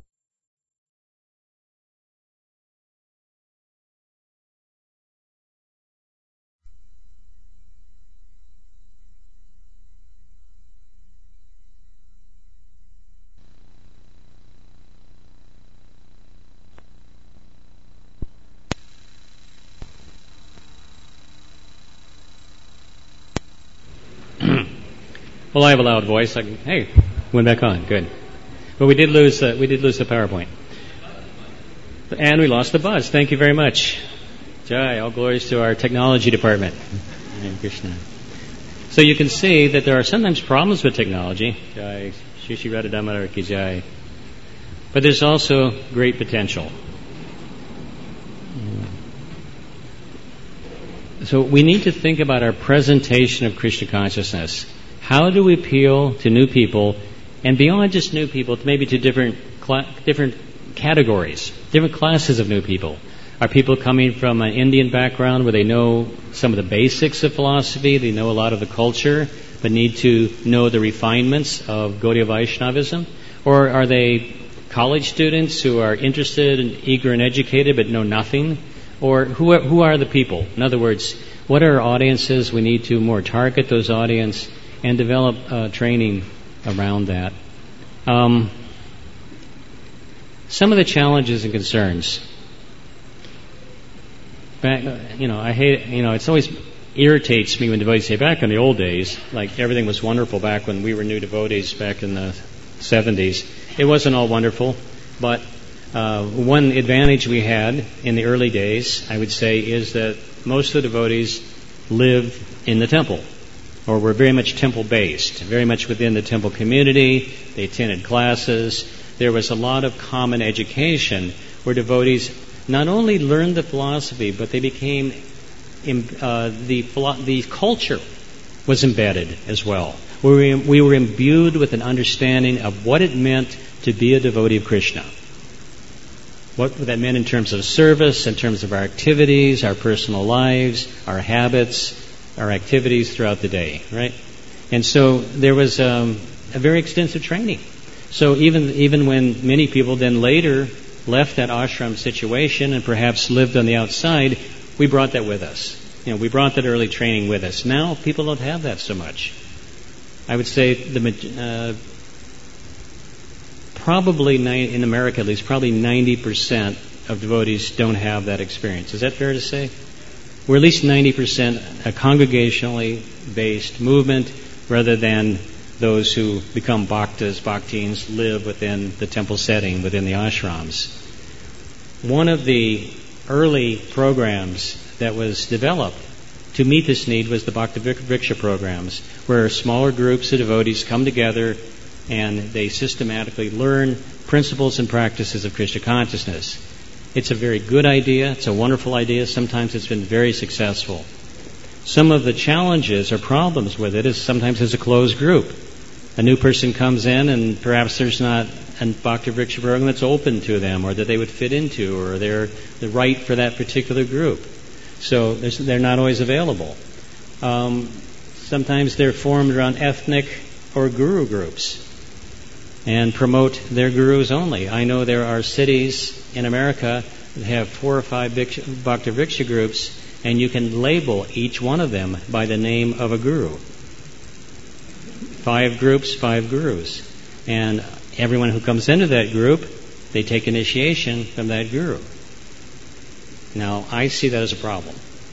Well, I have a loud voice. Hey, went back on. Good. But we did lose the PowerPoint, and we lost the buzz. Thank you very much. Jai, all glories to our technology department. Hare Krishna. So you can see that there are sometimes problems with technology. Jai, Shri Shri Radha Damodar ki Jai. But there's also great potential. So we need to think about our presentation of Krishna consciousness. How do we appeal to new people, and beyond just new people, maybe to different categories, different classes of new people? Are people coming from an Indian background where they know some of the basics of philosophy, they know a lot of the culture, but need to know the refinements of Gaudiya Vaishnavism? Or are they college students who are interested and eager and educated but know nothing? Or who are the people? In other words, what are our audiences? We need to more target those audience and develop training around that. Some of the challenges and concerns. It always irritates me when devotees say, back in the old days, like everything was wonderful back when we were new devotees back in the 70s. It wasn't all wonderful, but one advantage we had in the early days, I would say, is that most of the devotees lived in the temple, or were very much temple-based, very much within the temple community. They attended classes. There was a lot of common education where devotees not only learned the philosophy, but they became the culture was embedded as well. We were imbued with an understanding of what it meant to be a devotee of Krishna. What that meant in terms of service, in terms of our activities, our personal lives, our habits, our activities throughout the day, right? And so there was a very extensive training. So even when many people then later left that ashram situation and perhaps lived on the outside, we brought that with us. We brought that early training with us. Now people don't have that so much. I would say probably in America at least, probably 90% of devotees don't have that experience. Is that fair to say? We're at least 90% a congregationally based movement rather than those who become bhaktins, live within the temple setting, within the ashrams. One of the early programs that was developed to meet this need was the Bhakti Vriksha programs, where smaller groups of devotees come together and they systematically learn principles and practices of Krishna consciousness. It's a very good idea. It's a wonderful idea. Sometimes it's been very successful. Some of the challenges or problems with it is sometimes it's a closed group. A new person comes in and perhaps there's not a Bhakti Vriksha program that's open to them or that they would fit into or they're the right for that particular group. So they're not always available. Sometimes they're formed around ethnic or guru groups and promote their gurus only. I know there are cities in America that have 4 or 5 Bhakti Vriksha groups, and you can label each one of them by the name of a guru. 5 groups, 5 gurus. And everyone who comes into that group, they take initiation from that guru. Now, I see that as a problem.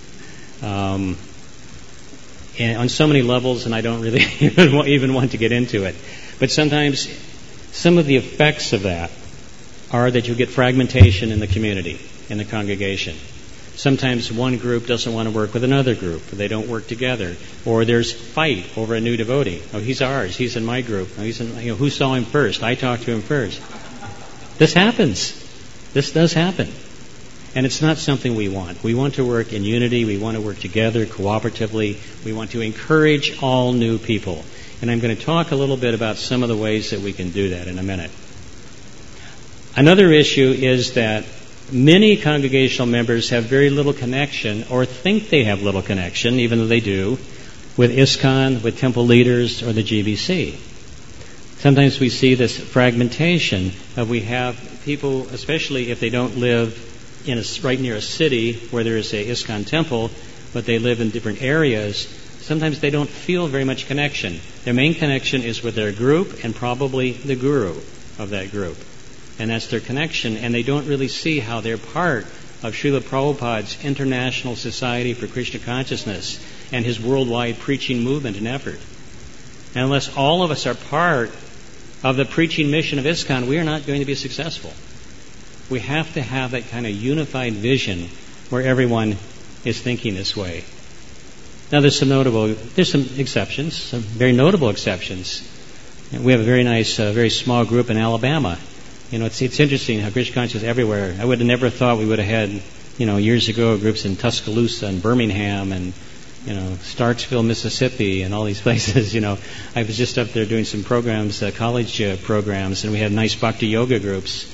And on so many levels, and I don't really even want to get into it. But sometimes some of the effects of that are that you get fragmentation in the community, in the congregation. Sometimes one group doesn't want to work with another group, or they don't work together, or there's fight over a new devotee. Oh, he's ours. He's in my group. Oh, he's in, who saw him first? I talked to him first. This happens. This does happen. And it's not something we want. We want to work in unity. We want to work together cooperatively. We want to encourage all new people. And I'm going to talk a little bit about some of the ways that we can do that in a minute. Another issue is that many congregational members have very little connection or think they have little connection, even though they do, with ISKCON, with temple leaders, or the GBC. Sometimes we see this fragmentation of we have people, especially if they don't live right near a city where there is a ISKCON temple, but they live in different areas. Sometimes they don't feel very much connection. Their main connection is with their group and probably the guru of that group. And that's their connection, and they don't really see how they're part of Srila Prabhupada's International Society for Krishna Consciousness and his worldwide preaching movement and effort. And unless all of us are part of the preaching mission of ISKCON, we are not going to be successful. We have to have that kind of unified vision where everyone is thinking this way. Now there's some exceptions, some very notable exceptions. We have a very nice, very small group in Alabama. It's interesting how Krishna consciousness is everywhere. I would have never thought we would have had years ago, groups in Tuscaloosa and Birmingham and Starksville, Mississippi, and all these places. I was just up there doing some programs, college programs, and we had nice bhakti yoga groups.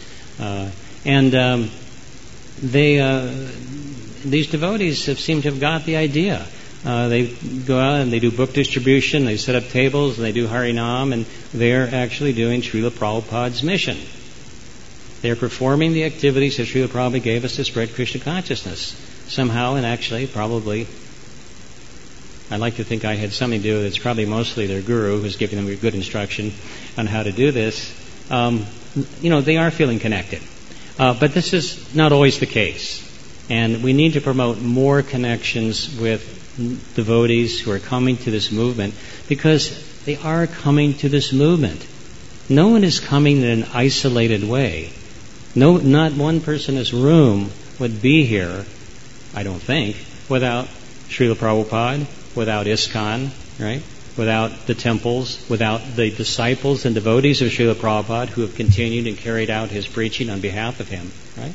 These devotees seem to have got the idea. They go out and they do book distribution, they set up tables, and they do Harinam, and they're actually doing Srila Prabhupada's mission. They're performing the activities that Srila Prabhupada gave us to spread Krishna consciousness. Somehow, and actually, probably, I like to think I had something to do with it. It's probably mostly their guru who's giving them good instruction on how to do this. They are feeling connected. But this is not always the case. And we need to promote more connections with devotees who are coming to this movement, because they are coming to this movement. No one is coming in an isolated way. No, not one person in this room would be here, I don't think, without Srila Prabhupada, without ISKCON, right? Without the temples, without the disciples and devotees of Srila Prabhupada who have continued and carried out his preaching on behalf of him, right?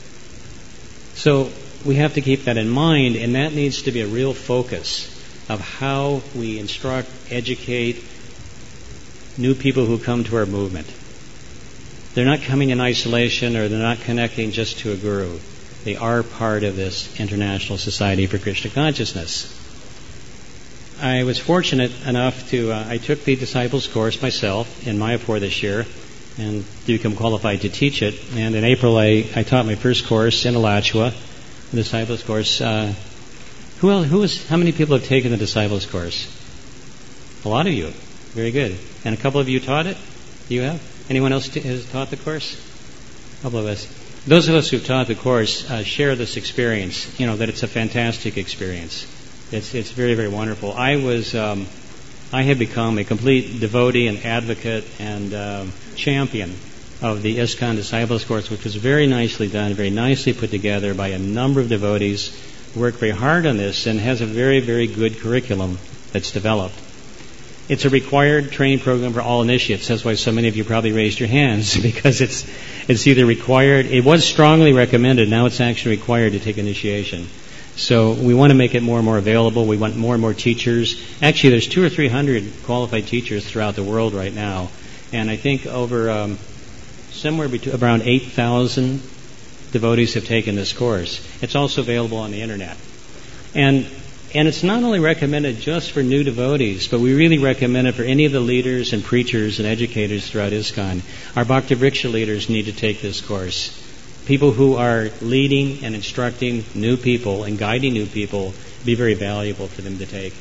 So we have to keep that in mind, and that needs to be a real focus of how we instruct, educate new people who come to our movement. They're not coming in isolation, or they're not connecting just to a guru. They are part of this International Society for Krishna Consciousness. I was fortunate enough I took the Disciples course myself in Mayapur this year and to become qualified to teach it. And in April, I taught my first course in Alachua, the Disciples course. How many people have taken the Disciples course? A lot of you. Very good. And a couple of you taught it? You have? Anyone else has taught the course? A couple of us. Those of us who've taught the course share this experience, that it's a fantastic experience. It's very, very wonderful. I had become a complete devotee and advocate and champion of the ISKCON Disciples course, which was very nicely done, very nicely put together by a number of devotees who work very hard on this and has a very, very good curriculum that's developed. It's a required training program for all initiates. That's why so many of you probably raised your hands, because it's either required. It was strongly recommended. Now it's actually required to take initiation. So we want to make it more and more available. We want more and more teachers. Actually, there's 200 or 300 qualified teachers throughout the world right now. And I think over somewhere between around 8,000 devotees have taken this course. It's also available on the internet. And it's not only recommended just for new devotees, but we really recommend it for any of the leaders and preachers and educators throughout ISKCON. Our Bhakti Vriksha leaders need to take this course. People who are leading and instructing new people and guiding new people, be very valuable for them to take.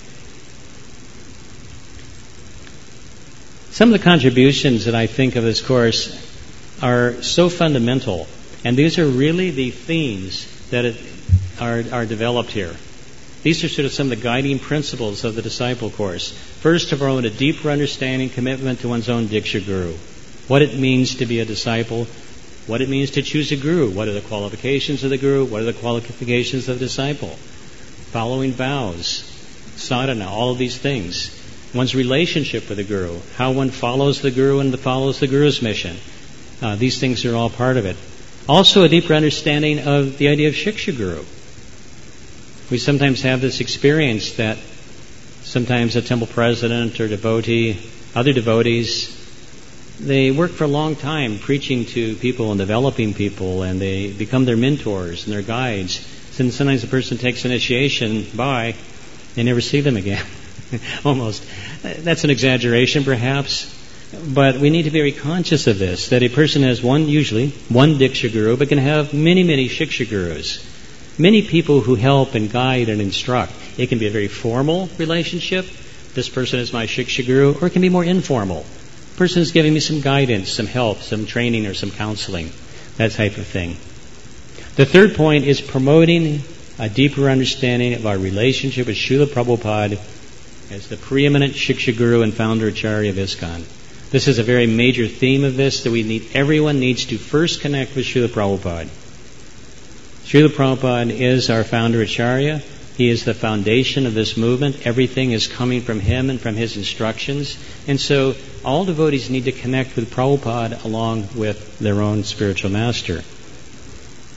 Some of the contributions that I think of this course are so fundamental, and these are really the themes that are developed here. These are sort of some of the guiding principles of the disciple course. First, to promote a deeper understanding, commitment to one's own Diksha Guru. What it means to be a disciple, what it means to choose a guru, what are the qualifications of the guru, what are the qualifications of the disciple, following vows, sadhana, all of these things. One's relationship with the guru, how one follows the guru and follows the guru's mission. These things are all part of it. Also, a deeper understanding of the idea of Shiksha Guru. We sometimes have this experience that sometimes a temple president or devotee, other devotees, they work for a long time preaching to people and developing people, and they become their mentors and their guides. And sometimes the person takes initiation, they never see them again. Almost. That's an exaggeration, perhaps. But we need to be very conscious of this, that a person has usually one Diksha Guru, but can have many, many Shiksha Gurus. Many people who help and guide and instruct. It can be a very formal relationship. This person is my Shiksha Guru, or it can be more informal. The person is giving me some guidance, some help, some training, or some counseling, that type of thing. The third point is promoting a deeper understanding of our relationship with Srila Prabhupada as the preeminent Shiksha Guru and founder Acharya of ISKCON. This is a very major theme of this, that everyone needs to first connect with Srila Prabhupada. Srila Prabhupada is our founder Acharya. He is the foundation of this movement. Everything is coming from him and from his instructions. And so all devotees need to connect with Prabhupada along with their own spiritual master.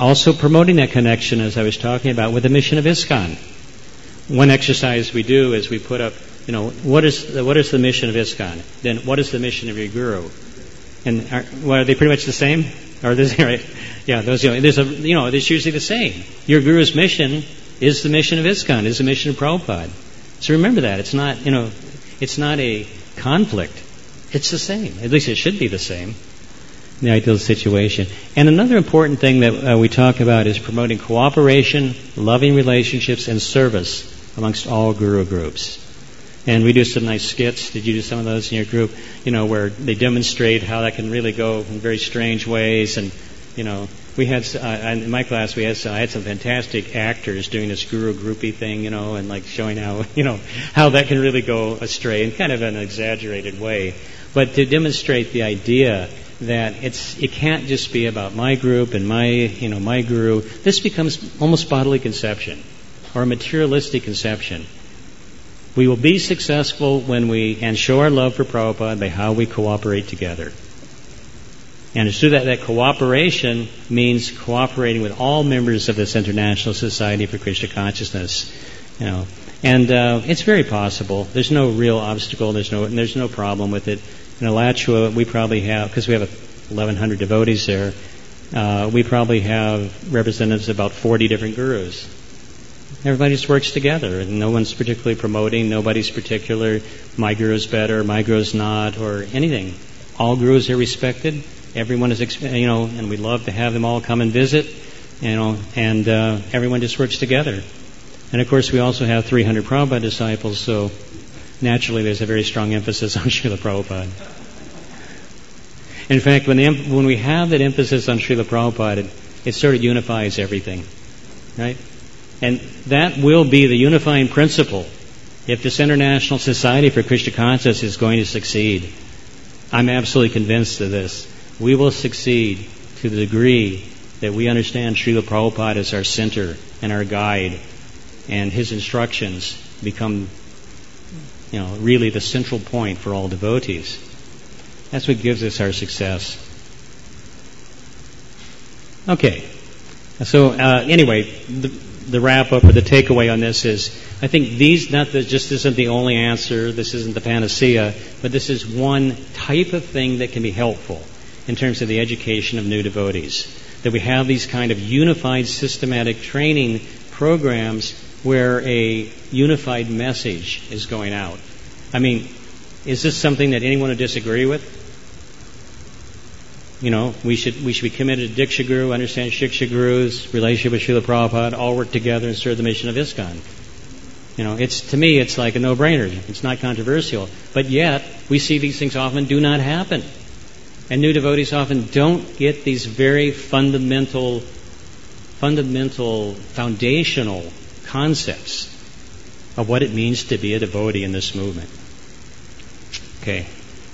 also promoting that connection, as I was talking about, with the mission of ISKCON. One exercise we do is we put up, what is the mission of ISKCON? Then what is the mission of your guru? And are they pretty much the same? Or this, right? Yeah, there's usually the same. Your guru's mission is the mission of ISKCON, is the mission of Prabhupada. So remember that. It's not a conflict. It's the same. At least it should be the same in the ideal situation. And another important thing that we talk about is promoting cooperation, loving relationships, and service amongst all guru groups. And we do some nice skits. Did you do some of those in your group? Where they demonstrate how that can really go in very strange ways. And, we had, in my class, I had some fantastic actors doing this guru groupie thing, and like showing how, how that can really go astray in kind of an exaggerated way. But to demonstrate the idea that it can't just be about my group and my guru. This becomes almost bodily conception or a materialistic conception. We will be successful and show our love for Prabhupada by how we cooperate together. And it's true that cooperation means cooperating with all members of this International Society for Krishna Consciousness. And it's very possible. There's no real obstacle. There's no problem with it. In Alachua, we probably have, because we have 1,100 devotees there, we probably have representatives of about 40 different gurus. Everybody just works together, and no one's particularly promoting. Nobody's particular, my guru's better, my guru's not, or anything. All gurus are respected. Everyone is, and we love to have them all come and visit, and everyone just works together. And of course, we also have 300 Prabhupada disciples, so naturally there's a very strong emphasis on Srila Prabhupada. In fact, when we have that emphasis on Srila Prabhupada, it sort of unifies everything, right? And that will be the unifying principle if this International Society for Krishna Consciousness is going to succeed. I'm absolutely convinced of this. We will succeed to the degree that we understand Srila Prabhupada as our center and our guide, and his instructions become, really the central point for all devotees. That's what gives us our success. Okay. So anyway, the wrap up or the takeaway on this is, I think this isn't the only answer, this isn't the panacea, but this is one type of thing that can be helpful in terms of the education of new devotees. That we have these kind of unified systematic training programs where a unified message is going out. I mean, is this something that anyone would disagree with? We should be committed to Diksha Guru, understand Shiksha Guru's relationship with Srila Prabhupada, all work together and serve the mission of ISKCON. To me, it's like a no-brainer. It's not controversial. But yet, we see these things often do not happen. And new devotees often don't get these very fundamental, foundational concepts of what it means to be a devotee in this movement. Okay.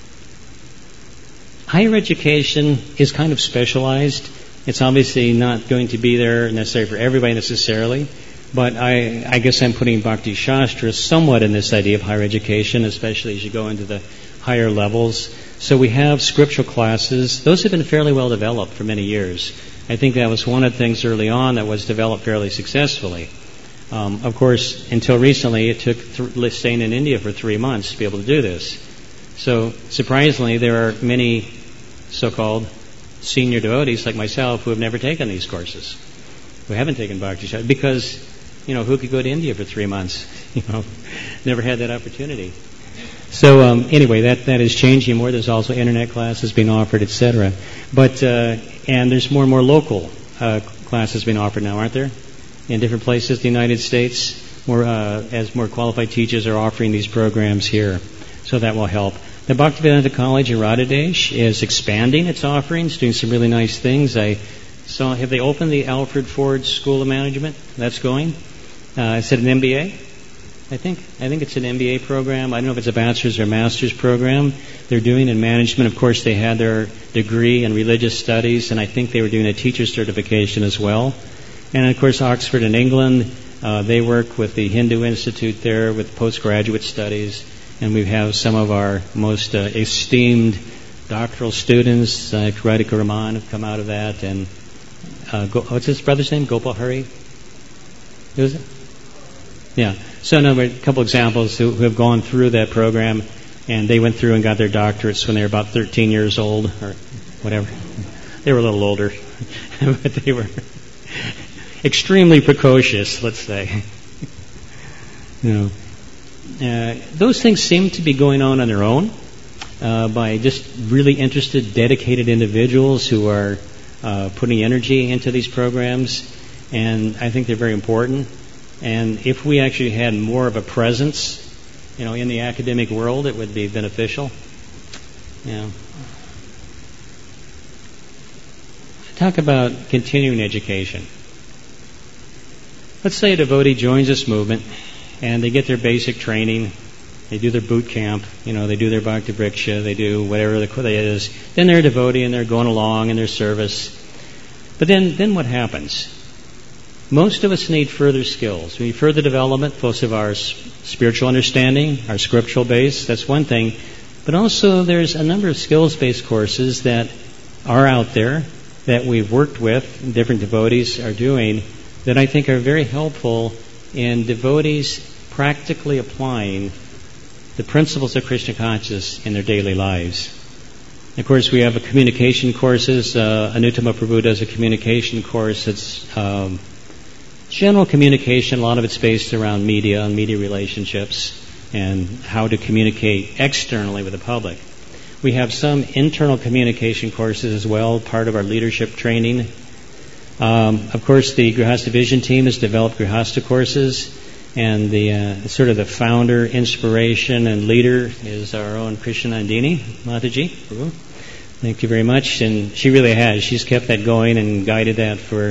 Higher education is kind of specialized. It's obviously not going to be there necessarily for everybody necessarily, but I guess I'm putting Bhakti Shastra somewhat in this idea of higher education, especially as you go into the higher levels. So we have scriptural classes. Those have been fairly well developed for many years. I think that was one of the things early on that was developed fairly successfully. Of course, until recently, it took staying in India for 3 months to be able to do this. So, surprisingly, there are many so-called senior devotees like myself who have never taken these courses, who haven't taken Bhakti Shastra, because, who could go to India for 3 months? Never had that opportunity. So, anyway, that is changing more. There's also internet classes being offered, etc. But, and there's more and more local classes being offered now, aren't there? In different places in the United States, as more qualified teachers are offering these programs here. So that will help. The Bhaktivedanta College in Radhadesh is expanding its offerings, doing some really nice things. I saw, have they opened the Alfred Ford School of Management? That's going. Is it an MBA? I think it's an MBA program. I don't know if it's a bachelor's or master's program they're doing in management. Of course, they had their degree in religious studies, and I think they were doing a teacher's certification as well. And, of course, Oxford in England, they work with the Hindu Institute there with postgraduate studies. And we have some of our most esteemed doctoral students, like Radhika Raman, have come out of that. And what's his brother's name? Gopal Hari? Who is it? Yeah. So, a couple examples who have gone through that program, and they went through and got their doctorates when they were about 13 years old, or whatever. They were a little older, but they were extremely precocious, let's say. Those things seem to be going on their own by just really interested, dedicated individuals who are putting energy into these programs, and I think they're very important. And if we actually had more of a presence, in the academic world, it would be beneficial. Talk about continuing education. Let's say a devotee joins this movement, and they get their basic training. They do their boot camp. They do their Bhakti Vriksha. They do whatever the is. Then they're a devotee, and they're going along in their service. But then what happens? Most of us need further skills. We need further development, both of our spiritual understanding, our scriptural base. That's one thing. But also there's a number of skills-based courses that are out there that we've worked with, different devotees are doing, that I think are very helpful in devotees practically applying the principles of Krishna consciousness in their daily lives. Of course, we have communication courses. Anuttama Prabhu does a communication course. It's general communication. A lot of it's based around media and media relationships and how to communicate externally with the public. We have some internal communication courses as well, part of our leadership training. Of course, the Grihastha Vision team has developed Grihastha courses, and the sort of the founder, inspiration, and leader is our own Krishnanandini Mataji. Thank you very much. And she really has. She's kept that going and guided that for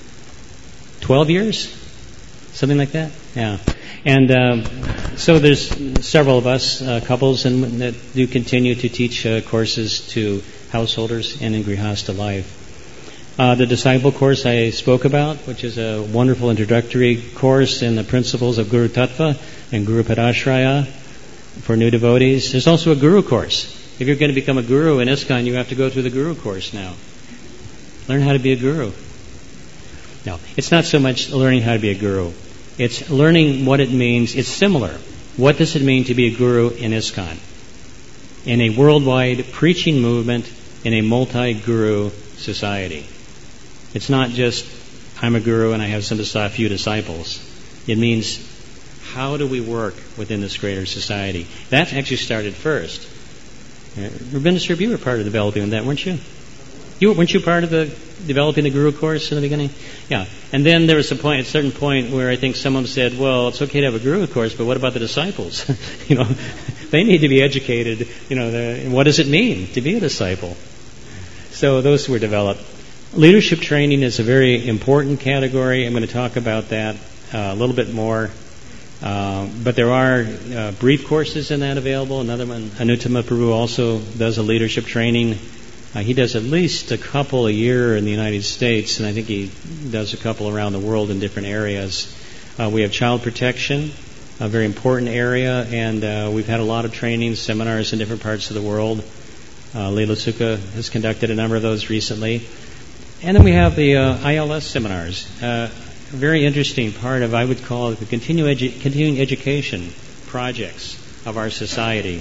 12 years? Something like that? Yeah. And so there's several of us, couples, and that do continue to teach courses to householders and in Grihastha life. The disciple course I spoke about, which is a wonderful introductory course in the principles of Guru Tattva and Guru Padashraya for new devotees. There's also a Guru course. If you're going to become a Guru in ISKCON, you have to go through the Guru course now. Learn how to be a Guru. No, it's not so much learning how to be a Guru. It's learning what it means. It's similar. What does it mean to be a Guru in ISKCON? In a worldwide preaching movement in a multi-Guru society. It's not just, I'm a Guru and I have a few disciples. It means, how do we work within this greater society? That actually started first. Rabindra, you were part of developing that, weren't you? Weren't you part of developing the Guru course in the beginning? Yeah. And then there was a certain point where I think someone said, well, it's okay to have a Guru course, but what about the disciples? They need to be educated. What does it mean to be a disciple? So those were developed. Leadership training is a very important category. I'm going to talk about that a little bit more. But there are brief courses in that available. Another one, Anuttama Prabhu also does a leadership training. He does at least a couple a year in the United States, and I think he does a couple around the world in different areas. We have child protection, a very important area, and we've had a lot of training seminars in different parts of the world. Leela Sukha has conducted a number of those recently. And then we have the ILS seminars. A very interesting part of, I would call it, the continuing education projects of our society.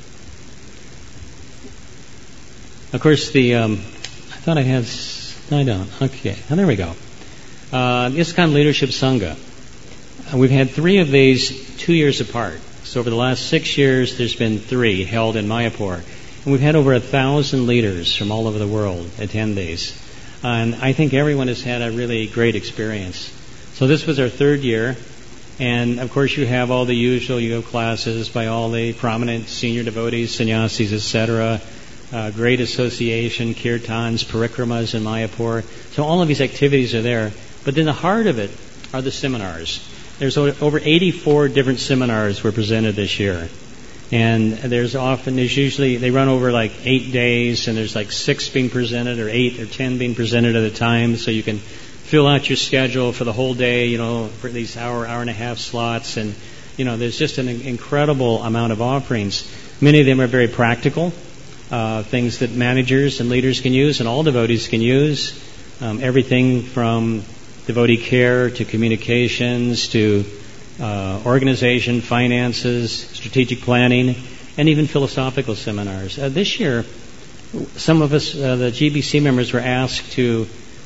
Of course, I thought I had... No, I don't. Okay. Oh, there we go. ISKCON Leadership Sangha. We've had 3 of these 2 years apart. So over the last 6 years, there's been 3 held in Mayapur. And we've had over 1,000 leaders from all over the world attend these. And I think everyone has had a really great experience. So this was our 3rd year. And, of course, you have all the usual. You have classes by all the prominent senior devotees, sannyasis, etc., great association, kirtans, parikramas in Mayapur. So all of these activities are there. But then the heart of it are the seminars. There's over 84 different seminars were presented this year. And there's usually, they run over like 8 days, and there's like 6 being presented, or 8 or 10 being presented at a time, so you can fill out your schedule for the whole day, for these hour and a half slots. And, there's just an incredible amount of offerings. Many of them are very practical, things that managers and leaders can use and all devotees can use. everything from devotee care to communications to organization, finances, strategic planning, and even philosophical seminars. This year, some of us, the GBC members, were asked to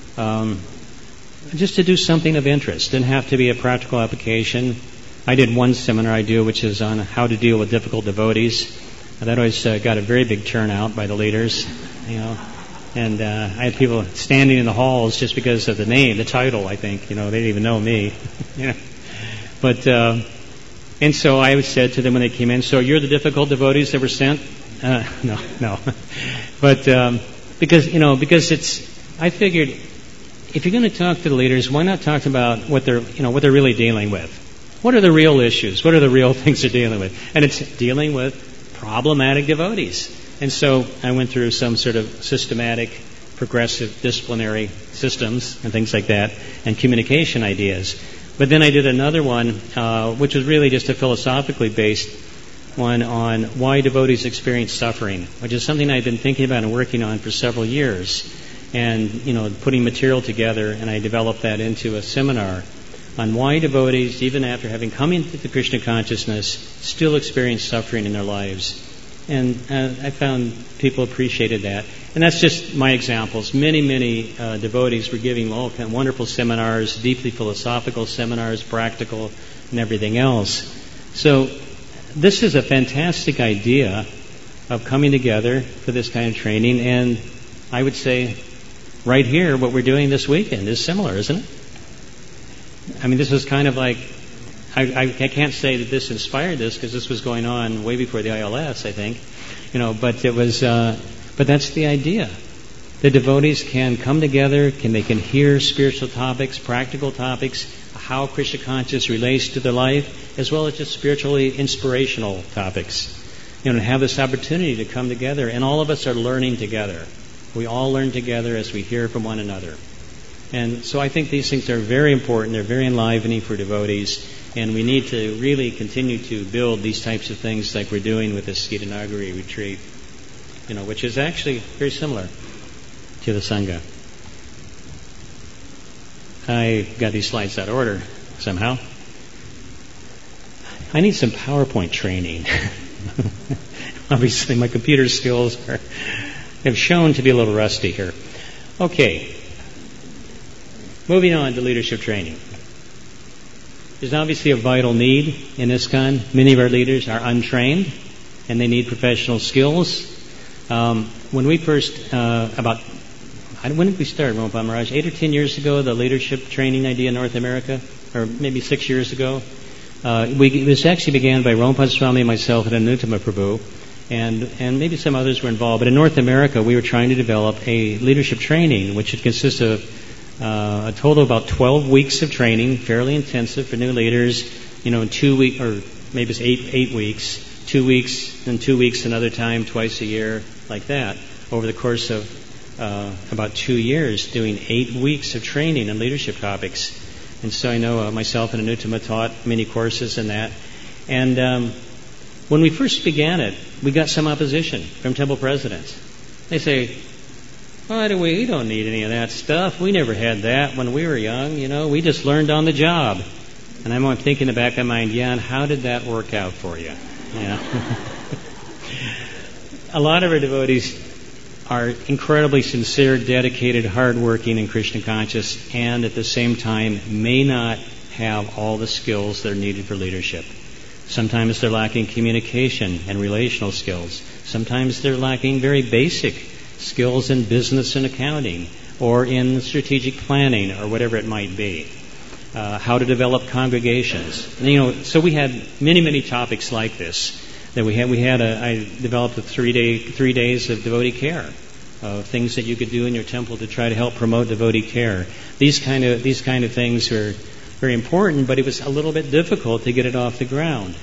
just to do something of interest. Didn't have to be a practical application. I did one seminar I do, which is on how to deal with difficult devotees. That always got a very big turnout by the leaders, And I had people standing in the halls just because of the name, the title. I think they didn't even know me. But and so I said to them when they came in, "So you're the difficult devotees that were sent?" No. But because I figured if you're going to talk to the leaders, why not talk about what they're really dealing with? What are the real issues? What are the real things they're dealing with? And it's dealing with problematic devotees. And so I went through some sort of systematic, progressive, disciplinary systems and things like that, and communication ideas. But then I did another one, which was really just a philosophically based one on why devotees experience suffering, which is something I've been thinking about and working on for several years. And, putting material together, and I developed that into a seminar on why devotees, even after having come into the Krishna consciousness, still experience suffering in their lives. And I found people appreciated that. And that's just my examples. Many devotees were giving all kind of wonderful seminars, deeply philosophical seminars, practical, and everything else. So this is a fantastic idea of coming together for this kind of training. And I would say right here, what we're doing this weekend is similar, isn't it? I mean, this was kind of like, I can't say that this inspired this because this was going on way before the ILS, I think, but it was, but that's the idea. The devotees can come together, they can hear spiritual topics, practical topics, how Krishna consciousness relates to their life, as well as just spiritually inspirational topics. And have this opportunity to come together, and all of us are learning together. We all learn together as we hear from one another. And so I think these things are very important. They're very enlivening for devotees. And we need to really continue to build these types of things like we're doing with this Gitanagari retreat, which is actually very similar to the Sangha. I got these slides out of order somehow. I need some PowerPoint training. Obviously, my computer skills have shown to be a little rusty here. Okay. Moving on to leadership training. There's obviously a vital need in ISKCON. Many of our leaders are untrained, and they need professional skills. When we first, when did we start, Rompa Maharaj? 8 or 10 years ago, the leadership training idea in North America, or maybe 6 years ago. This actually began by Rompa Swami, myself, and Anuttama Prabhu, and maybe some others were involved. But in North America, we were trying to develop a leadership training, which consists of a total of about 12 weeks of training, fairly intensive for new leaders, in 2 weeks, or maybe it's 8 weeks, 2 weeks, and 2 weeks another time, twice a year, like that, over the course of about 2 years, doing 8 weeks of training in leadership topics. And so I know myself and Anuttama taught many courses in that. And when we first began it, we got some opposition from temple presidents. They say, we don't need any of that stuff. We never had that when we were young. We just learned on the job. And I'm thinking in the back of my mind, and how did that work out for you? A lot of our devotees are incredibly sincere, dedicated, hardworking, and Krishna conscious, and at the same time may not have all the skills that are needed for leadership. Sometimes they're lacking communication and relational skills. Sometimes they're lacking very basic skills in business and accounting, or in strategic planning, or whatever it might be. How to develop congregations. So we had many topics like this that we had. I developed 3 days of devotee care, things that you could do in your temple to try to help promote devotee care. These kind of things are very important, but it was a little bit difficult to get it off the ground.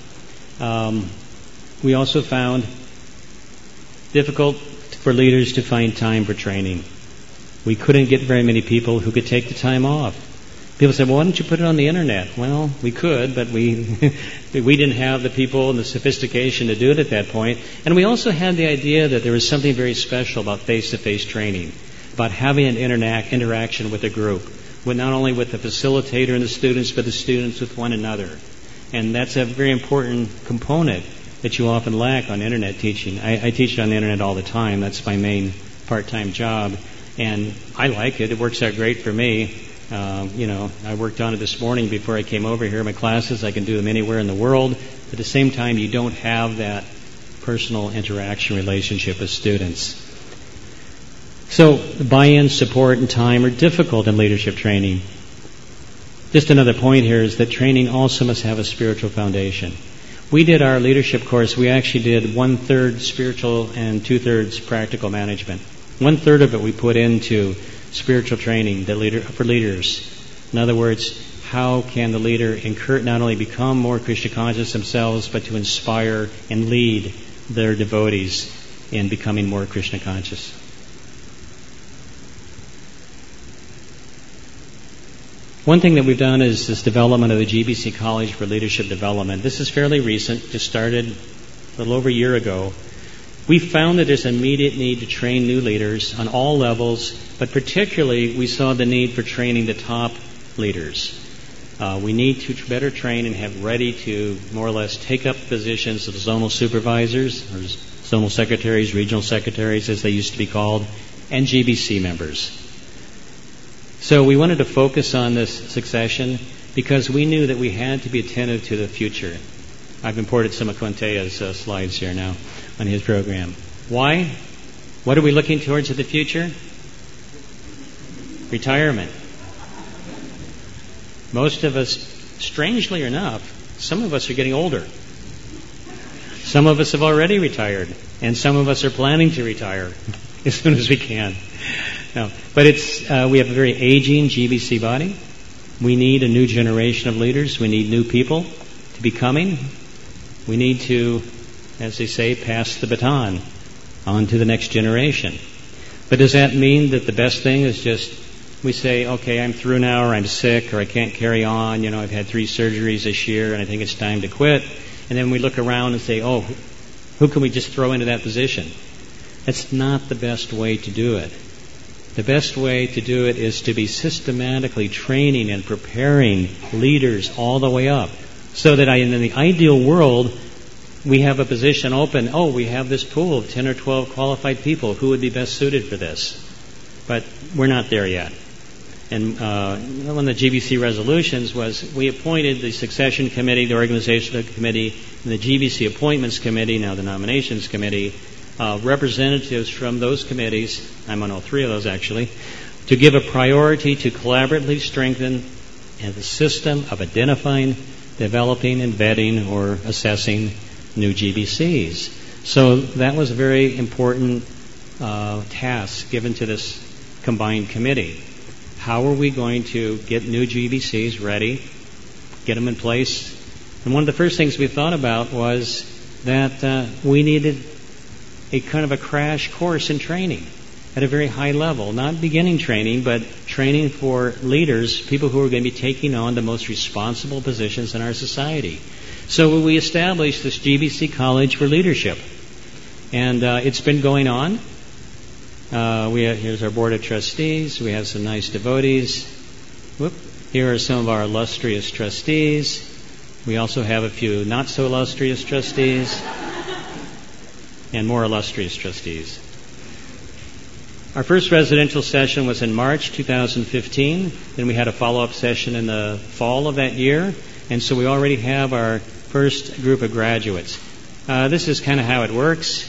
We also found difficult for leaders to find time for training. We couldn't get very many people who could take the time off. People said, why don't you put it on the internet? Well, we could, but we didn't have the people and the sophistication to do it at that point. And we also had the idea that there was something very special about face-to-face training. about having an interaction with a group, with not only with the facilitator and the students, but the students with one another. And that's a very important component that you often lack on internet teaching. I teach on the internet all the time. That's my main part-time job. And I like it. It works out great for me. I worked on it this morning before I came over here. My classes, I can do them anywhere in the world. But at the same time, you don't have that personal interaction relationship with students. So buy-in, support, and time are difficult in leadership training. Just another point here is that training also must have a spiritual foundation. We did our leadership course, we actually did 1/3 spiritual and 2/3 practical management. 1/3 of it we put into spiritual training for leaders. In other words, how can the leader not only become more Krishna conscious themselves, but to inspire and lead their devotees in becoming more Krishna conscious. One thing that we've done is this development of the GBC College for Leadership Development. This is fairly recent, just started a little over a year ago. We found that there's an immediate need to train new leaders on all levels, but particularly we saw the need for training the top leaders. We need to better train and have ready to more or less take up positions of zonal supervisors, or zonal secretaries, regional secretaries as they used to be called, and GBC members. So we wanted to focus on this succession because we knew that we had to be attentive to the future. I've imported some of Quintea's slides here now on his program. Why? What are we looking towards in the future? Retirement. Most of us, strangely enough, some of us are getting older. Some of us have already retired, and some of us are planning to retire as soon as we can. No, but we have a very aging GBC body. We need a new generation of leaders. We need new people to be coming. We need to, as they say, pass the baton on to the next generation. But does that mean that the best thing is just we say, okay, I'm through now, or I'm sick, or I can't carry on, I've had 3 surgeries this year and I think it's time to quit. And then we look around and say, oh, who can we just throw into that position? That's not the best way to do it. The best way to do it is to be systematically training and preparing leaders all the way up, so that in the ideal world, we have a position open. Oh, we have this pool of 10 or 12 qualified people. Who would be best suited for this? But we're not there yet. And one of the GBC resolutions was we appointed the succession committee, the organizational committee, and the GBC appointments committee, now the nominations committee, representatives from those committees, I'm on all 3 of those actually, to give a priority to collaboratively strengthen the system of identifying, developing, and vetting or assessing new GBCs. So that was a very important task given to this combined committee. How are we going to get new GBCs ready, get them in place? And one of the first things we thought about was that we needed a kind of a crash course in training at a very high level. Not beginning training, but training for leaders, people who are going to be taking on the most responsible positions in our society. So we established this GBC College for Leadership. And it's been going on. Here's our board of trustees. We have some nice devotees. Here are some of our illustrious trustees. We also have a few not so illustrious trustees and more illustrious trustees. Our first residential session was in March 2015. Then we had a follow-up session in the fall of that year. And so we already have our first group of graduates. This is kind of how it works.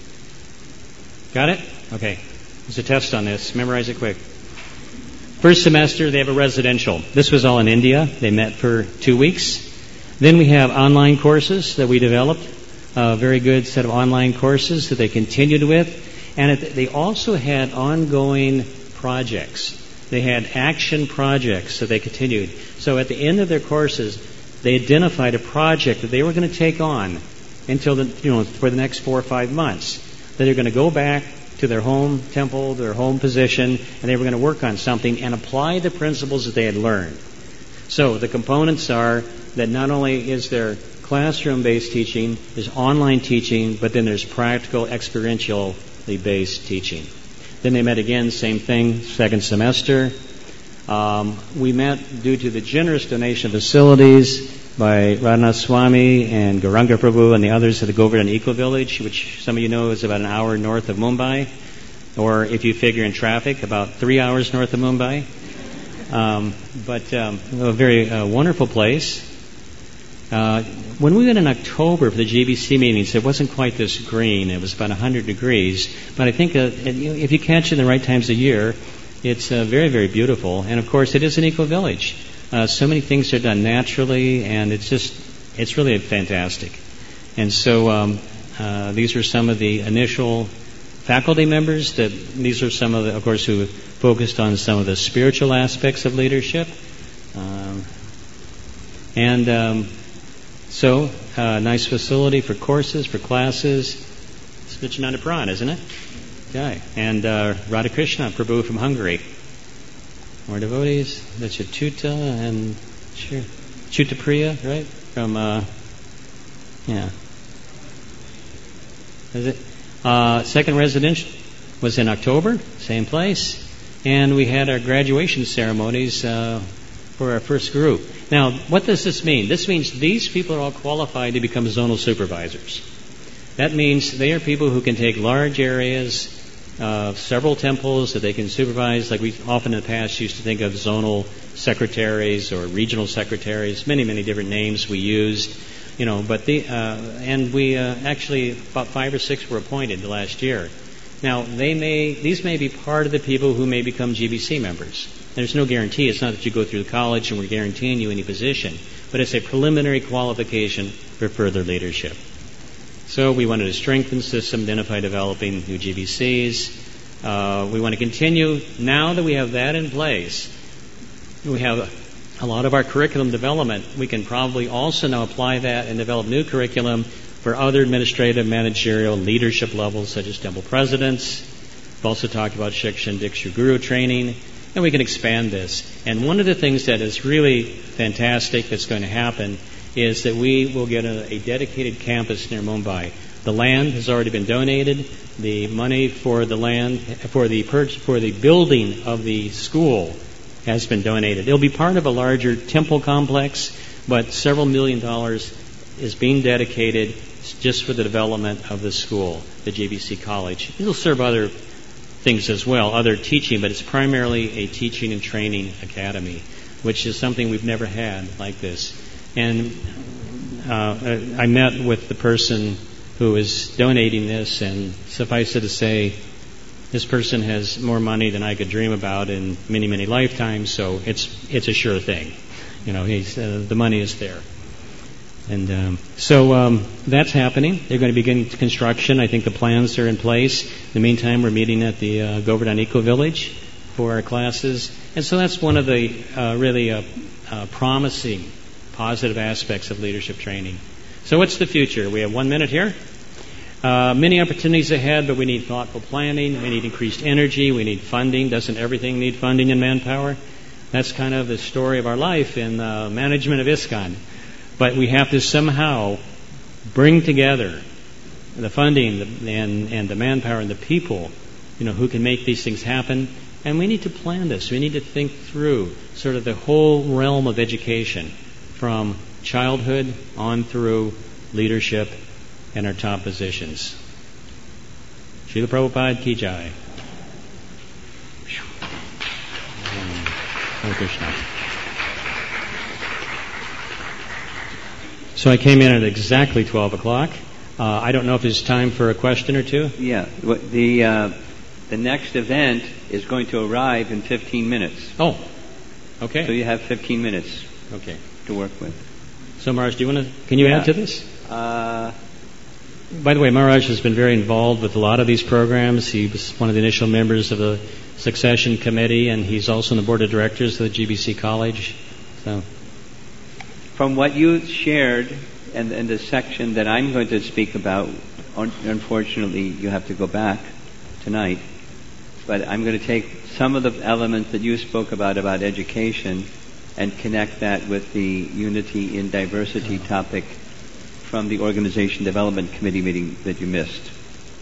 Got it? Okay. There's a test on this. Memorize it quick. First semester, they have a residential. This was all in India. They met for 2 weeks. Then we have online courses that we developed. A very good set of online courses that they continued with. And they also had ongoing projects. They had action projects that they continued. So at the end of their courses, they identified a project that they were going to take on until for the next 4 or 5 months. That they're going to go back to their home temple, their home position, and they were going to work on something and apply the principles that they had learned. So the components are that not only is there classroom-based teaching, there's online teaching, but then there's practical, experientially based teaching. Then they met again, same thing, second semester. We met due to the generous donation of facilities by Radhanath Swami and Gauranga Prabhu and the others at the Govardhan Eco Village, which some of you know is about an hour north of Mumbai, or if you figure in traffic, about 3 hours north of Mumbai. But a very wonderful place. When we went in October for the GBC meetings, it wasn't quite this green. It was about 100 degrees. But I think if you catch it in the right times of year, it's very, very beautiful. And, of course, it is an eco-village. So many things are done naturally, and it's really fantastic. And so these are some of the initial faculty members. These are some of course, who focused on some of the spiritual aspects of leadership. So, nice facility for courses, for classes. It's Nityananda Pran, isn't it? Okay. And Radhakrishna Prabhu from Hungary. More devotees. That's Achyuta and Chutapriya, right? From, Is it? Second residential was in October, same place. And we had our graduation ceremonies for our first group. Now, what does this mean? This means these people are all qualified to become zonal supervisors. That means they are people who can take large areas, several temples that they can supervise, like we often in the past used to think of zonal secretaries or regional secretaries, many, many different names we used, but and we actually about 5 or 6 were appointed the last year. Now, these may be part of the people who may become GBC members. There's no guarantee. It's not that you go through the college and we're guaranteeing you any position, but it's a preliminary qualification for further leadership. So we wanted to strengthen the system, identify developing new GBCs. We want to continue. Now that we have that in place, we have a lot of our curriculum development. We can probably also now apply that and develop new curriculum for other administrative, managerial, leadership levels, such as temple presidents. We've also talked about Shiksha and Diksha Guru training, and we can expand this. And one of the things that is really fantastic that's going to happen is that we will get a dedicated campus near Mumbai. The land has already been donated. The money for the land, for the building of the school has been donated. It'll be part of a larger temple complex, but several $1 million is being dedicated just for the development of the school, the GBC College. It'll serve other things as well, other teaching, but it's primarily a teaching and training academy, which is something we've never had like this. And I met with the person who is donating this, and suffice it to say, this person has more money than I could dream about in many, many lifetimes, so it's a sure thing. The money is there. And so that's happening. They're going to begin construction. I think the plans are in place. In the meantime, we're meeting at the Govardhan Eco Village for our classes. And so that's one of the really promising, positive aspects of leadership training. So what's the future? We have 1 minute here. Many opportunities ahead, but we need thoughtful planning. We need increased energy. We need funding. Doesn't everything need funding and manpower? That's kind of the story of our life in management of ISKCON. But we have to somehow bring together the funding and the manpower and the people, who can make these things happen. And we need to plan this. We need to think through sort of the whole realm of education, from childhood on through leadership and our top positions. Srila Prabhupada Ki Jai. Hare Krishna. So I came in at exactly 12 o'clock. I don't know if there's time for a question or two. Yeah. The next event is going to arrive in 15 minutes. Oh, okay. So you have 15 minutes to work with. So Maharaj, can you add to this? By the way, Maharaj has been very involved with a lot of these programs. He was one of the initial members of the succession committee, and he's also on the board of directors of the GBC College. So, from what you shared and the section that I'm going to speak about, unfortunately, you have to go back tonight. But I'm going to take some of the elements that you spoke about education and connect that with the unity in diversity topic from the Organization Development Committee meeting that you missed.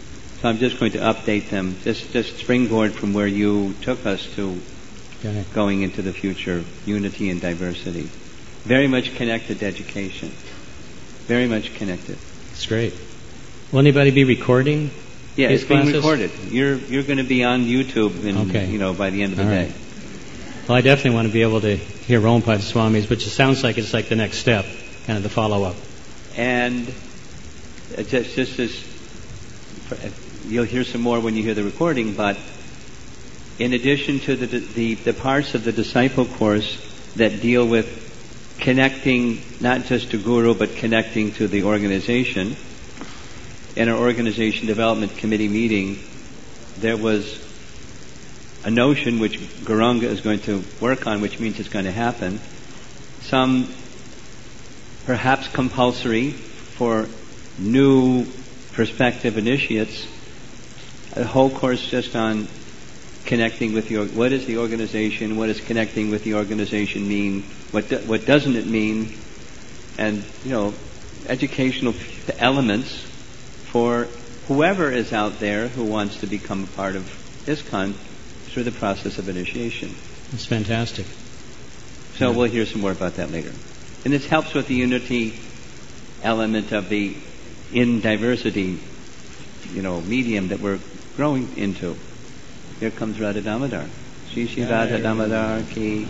So I'm just going to update them, just springboard from where you took us to going into the future, unity and diversity. Very much connected to education. Very much connected. That's great. Will anybody be recording? Yeah, these it's being classes? recorded. You're going to be on YouTube by the end of the day. Well, I definitely want to be able to hear Ramapada Swami's, which sounds like it's like the next step, kind of the follow-up. And just as you'll hear some more when you hear the recording, but in addition to the parts of the disciple course that deal with connecting not just to Guru, but connecting to the organization, in our organization development committee meeting, there was a notion which Gauranga is going to work on, which means it's going to happen, some perhaps compulsory for new prospective initiates, a whole course just on connecting with what is the organization, what does connecting with the organization mean, what doesn't it mean, and educational elements for whoever is out there who wants to become a part of ISKCON through the process of initiation. That's fantastic. So we'll hear some more about that later. And this helps with the unity element of the in diversity, medium that we're growing into. Here comes Radha Damodar. Shri Shri Radha Damodar ki.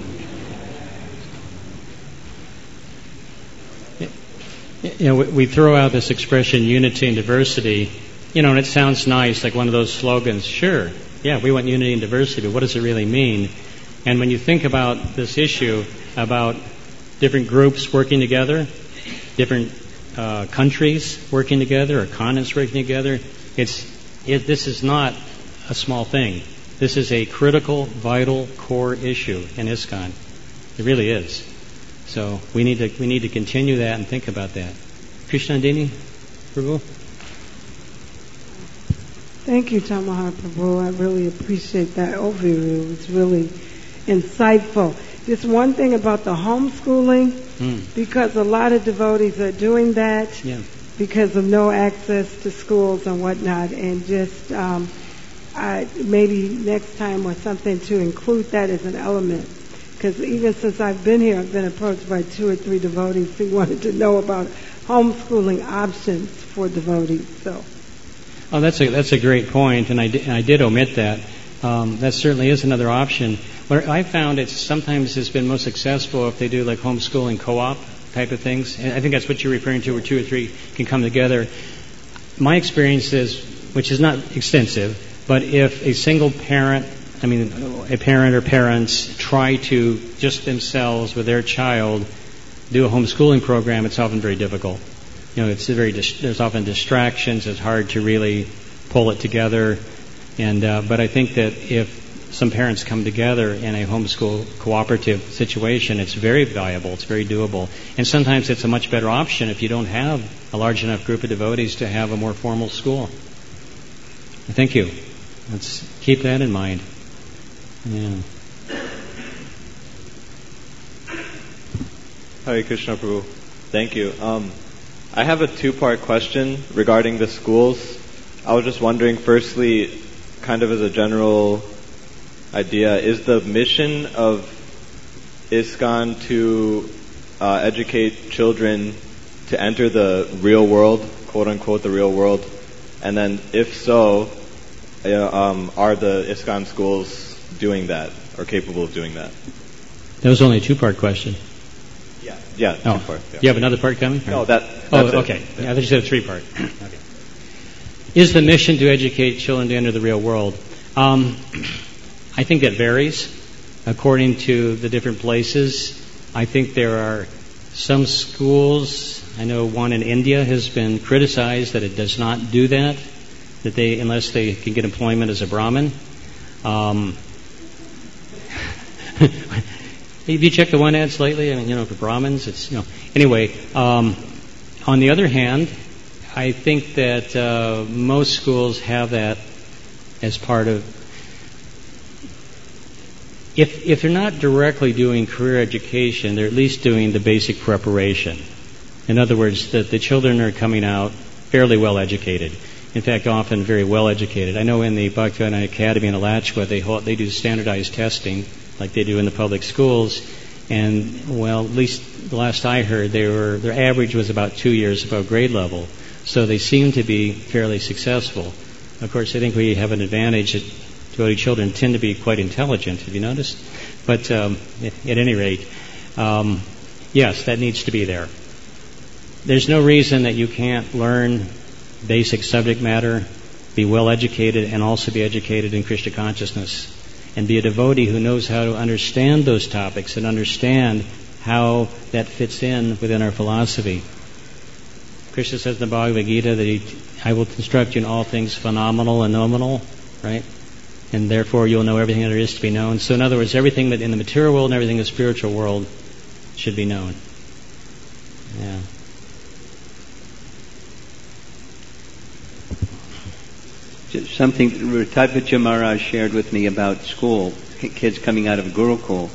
We throw out this expression unity and diversity, and it sounds nice, like one of those slogans. Sure, yeah, we want unity and diversity, but what does it really mean? And when you think about this issue about different groups working together, different countries working together, or continents working together, this is not a small thing. This is a critical, vital, core issue in ISKCON. It really is. So we need to continue that and think about that. Krishnandini, Prabhu? Thank you, Tamahar Prabhu. I really appreciate that overview. It's really insightful. Just one thing about the homeschooling, because a lot of devotees are doing that because of no access to schools and whatnot, and just maybe next time or something to include that as an element. Because even since I've been here, I've been approached by 2 or 3 devotees who wanted to know about homeschooling options for devotees. So, that's a great point, and I did omit that. That certainly is another option. What I found sometimes has been most successful if they do like homeschooling co-op type of things. And I think that's what you're referring to, where 2 or 3 can come together. My experience is, which is not extensive, but if a single parent, a parent or parents try to just themselves with their child do a homeschooling program, it's often very difficult. There's often distractions. It's hard to really pull it together. But I think that if some parents come together in a homeschool cooperative situation, it's very valuable. It's very doable. And sometimes it's a much better option if you don't have a large enough group of devotees to have a more formal school. Thank you. Let's keep that in mind. Yeah. Hare Krishna Prabhu. Thank you. I have a 2-part question regarding the schools. I was just wondering, firstly, kind of as a general idea, is the mission of ISKCON to educate children to enter the real world, quote unquote the real world? And then if so, are the ISKCON schools doing that or capable of doing that? That was only a 2-part question. Yeah, 2-part. Yeah. You have another part coming? No, that's okay. it. Yeah, I thought you said a 3-part. Okay. Is the mission to educate children to enter the real world? I think that varies according to the different places. I think there are some schools, I know one in India has been criticized that it does not do that, unless they can get employment as a Brahmin. Have you checked the one ads lately? For Brahmins, it's, Anyway, on the other hand, I think that most schools have that as part of. If they're not directly doing career education, they're at least doing the basic preparation. In other words, that the children are coming out fairly well educated. in fact, often very well educated. I know in the Bhaktivedanta Academy in Alachua, they do standardized testing like they do in the public schools. And, well, at least the last I heard, their average was about 2 years above grade level. So they seem to be fairly successful. Of course, I think we have an advantage that devotee children tend to be quite intelligent, have you noticed? But at any rate, yes, that needs to be there. There's no reason that you can't learn basic subject matter, be well educated, and also be educated in Krishna consciousness, and be a devotee who knows how to understand those topics and understand how that fits in within our philosophy. Krishna says in the Bhagavad Gita that I will instruct you in all things phenomenal and nominal, right? And therefore you'll know everything there is to be known. So in other words, everything in the material world and everything in the spiritual world should be known. Yeah. Something Ratapaja Maharaj shared with me about school, kids coming out of Gurukul.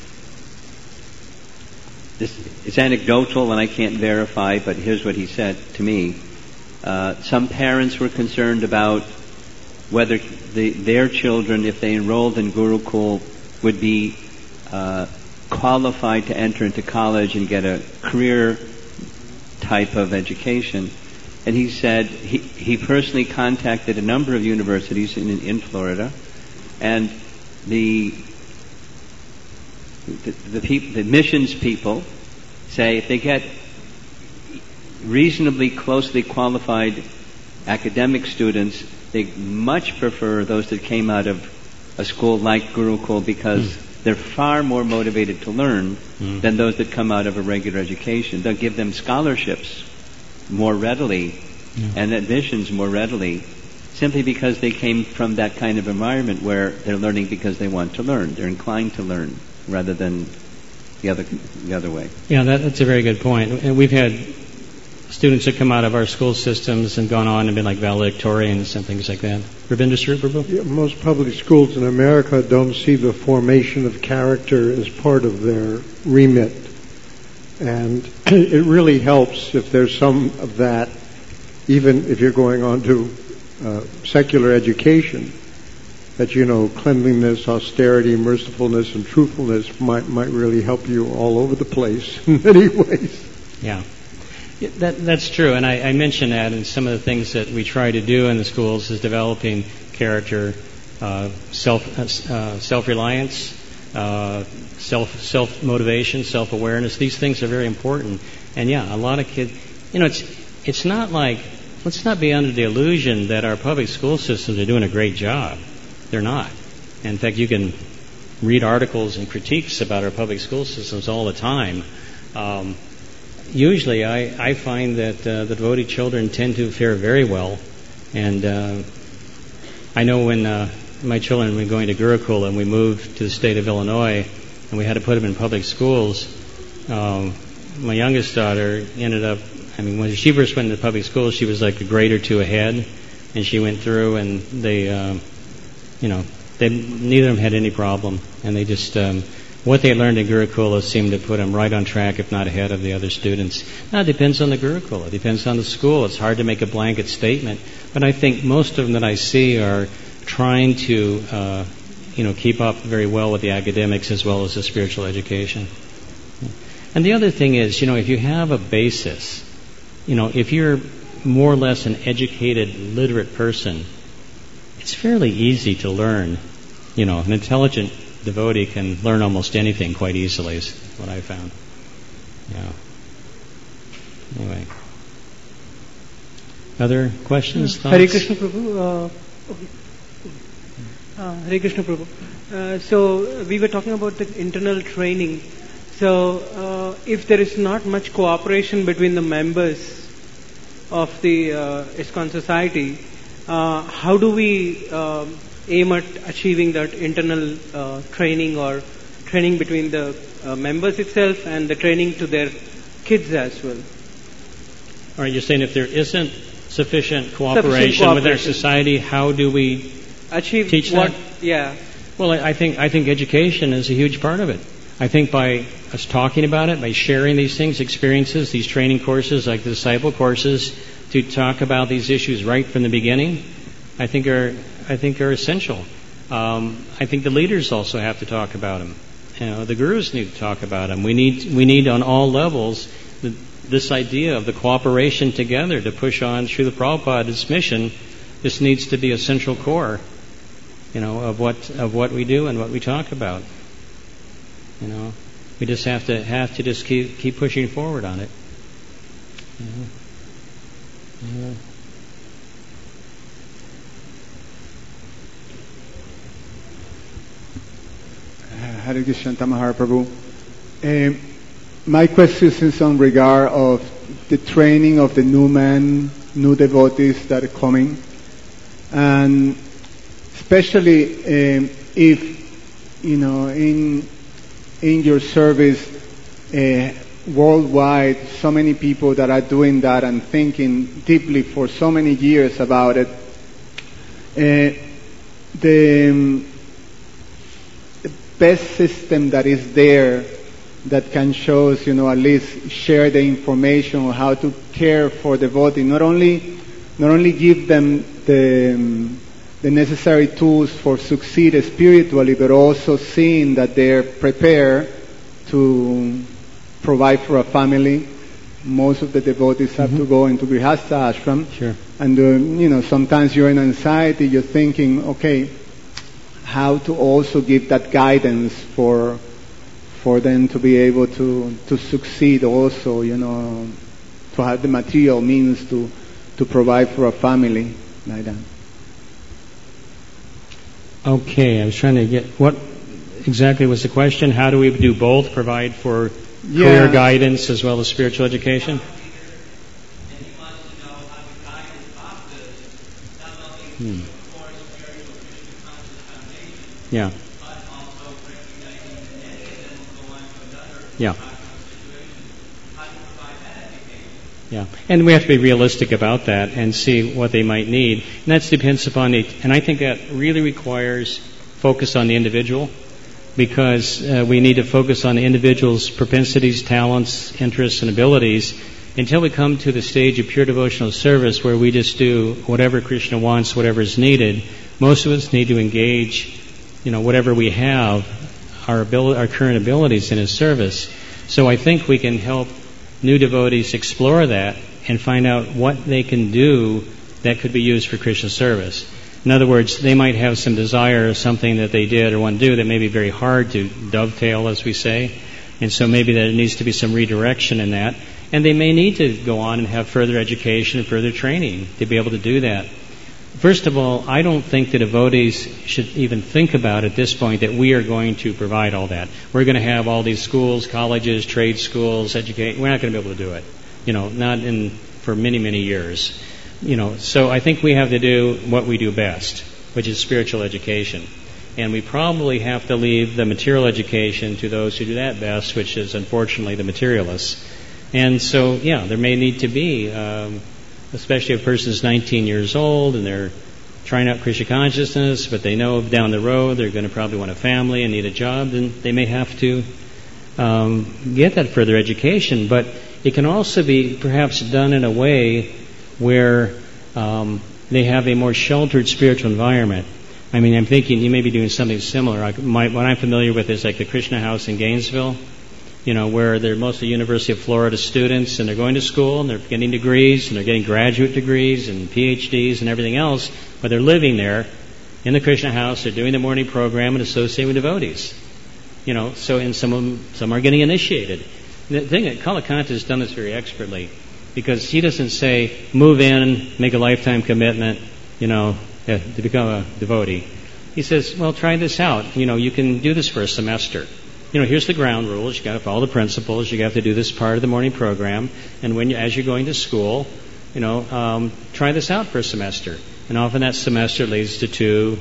It's anecdotal and I can't verify, but here's what he said to me. Some parents were concerned about whether their children, if they enrolled in Gurukul, would be qualified to enter into college and get a career type of education. And he said he personally contacted a number of universities in Florida, and the missions people say if they get reasonably closely qualified academic students, they much prefer those that came out of a school like Gurukul because they're far more motivated to learn than those that come out of a regular education. They'll give them scholarships more readily and admissions more readily simply because they came from that kind of environment where they're learning because they want to learn. They're inclined to learn rather than the other way. Yeah, that's a very good point. And we've had students that come out of our school systems and gone on and been like valedictorians and things like that. Rabindra Swarup Prabhu? Yeah, most public schools in America don't see the formation of character as part of their remit. And it really helps if there's some of that, even if you're going on to secular education, that, cleanliness, austerity, mercifulness, and truthfulness might really help you all over the place in many ways. Yeah. That's true, and I mentioned that in some of the things that we try to do in the schools is developing character, self-reliance, self-motivation, self-awareness. These things are very important. And yeah, a lot of kids, it's not like, let's not be under the illusion that our public school systems are doing a great job. They're not. In fact, you can read articles and critiques about our public school systems all the time. Usually I find that the devotee children tend to fare very well. And I know when my children were going to Gurukul and we moved to the state of Illinois and we had to put them in public schools, my youngest daughter ended up, when she first went into public school, she was like a grade or two ahead. And she went through and they neither of them had any problem. And they just... what they learned in Gurukula seemed to put them right on track, if not ahead of the other students. Now, it depends on the Gurukula. It depends on the school. It's hard to make a blanket statement. But I think most of them that I see are trying to, keep up very well with the academics as well as the spiritual education. And the other thing is, if you have a basis, if you're more or less an educated, literate person, it's fairly easy to learn. An intelligent devotee can learn almost anything quite easily, is what I found. Yeah. Anyway. Other questions, thoughts? Hare Krishna Prabhu. Hare Krishna Prabhu. So we were talking about the internal training. So if there is not much cooperation between the members of the ISKCON society, how do we aim at achieving that internal training or training between the members itself and the training to their kids as well? All right, you're saying if there isn't sufficient cooperation with our society, how do we teach that? Yeah. Well, I think education is a huge part of it. I think by us talking about it, by sharing these things, experiences, these training courses like the disciple courses, to talk about these issues right from the beginning, I think are essential. I think the leaders also have to talk about them. The gurus need to talk about them. We need on all levels this idea of the cooperation together to push on Srila Prabhupada's mission. This needs to be a central core, of what we do and what we talk about. We just have to just keep pushing forward on it. Hare Krishna Tamahara Prabhu. My question is in some regard of the training of the new devotees that are coming, and especially if in your service worldwide, so many people that are doing that and thinking deeply for so many years about it. The best system that is there that can show us, at least share the information on how to care for the devotee. Not only give them the necessary tools for succeed spiritually, but also seeing that they're prepared to provide for a family. Most of the devotees have to go into Grihastha ashram. Sure. And sometimes you're in anxiety, you're thinking, okay, how to also give that guidance for them to be able to succeed also, to have the material means to provide for a family like that. Okay, I was trying to get what exactly was the question. How do we do both? Provide for career guidance as well as spiritual education? Yeah. Yeah. Yeah. And we have to be realistic about that and see what they might need. And that depends upon and I think that really requires focus on the individual, because we need to focus on the individual's propensities, talents, interests, and abilities until we come to the stage of pure devotional service where we just do whatever Krishna wants, whatever is needed. Most of us need to engage, whatever we have, our current abilities in His service. So I think we can help new devotees explore that and find out what they can do that could be used for Krishna service. In other words, they might have some desire or something that they did or want to do that may be very hard to dovetail, as we say, and so maybe there needs to be some redirection in that. And they may need to go on and have further education and further training to be able to do that. First of all, I don't think the devotees should even think about at this point that we are going to provide all that. We're going to have all these schools, colleges, trade schools, educate. We're not going to be able to do it. Not for many, many years. So I think we have to do what we do best, which is spiritual education. And we probably have to leave the material education to those who do that best, which is unfortunately the materialists. And so, there may need to be, especially if a person is 19 years old and they're trying out Krishna consciousness, but they know down the road they're going to probably want a family and need a job, then they may have to get that further education. But it can also be perhaps done in a way where they have a more sheltered spiritual environment. I mean, I'm thinking you may be doing something similar. What I'm familiar with is like the Krishna House in Gainesville, where they're mostly University of Florida students, and they're going to school, and they're getting degrees, and they're getting graduate degrees, and PhDs, and everything else, but they're living there in the Krishna House, they're doing the morning program and associating with devotees. And some are getting initiated. The thing that Kalakanta has done this very expertly, because he doesn't say, move in, make a lifetime commitment, to become a devotee. He says, well, try this out. You can do this for a semester. Here's the ground rules. You got to follow the principles. You have to do this part of the morning program. And as you're going to school, try this out for a semester. And often that semester leads to 2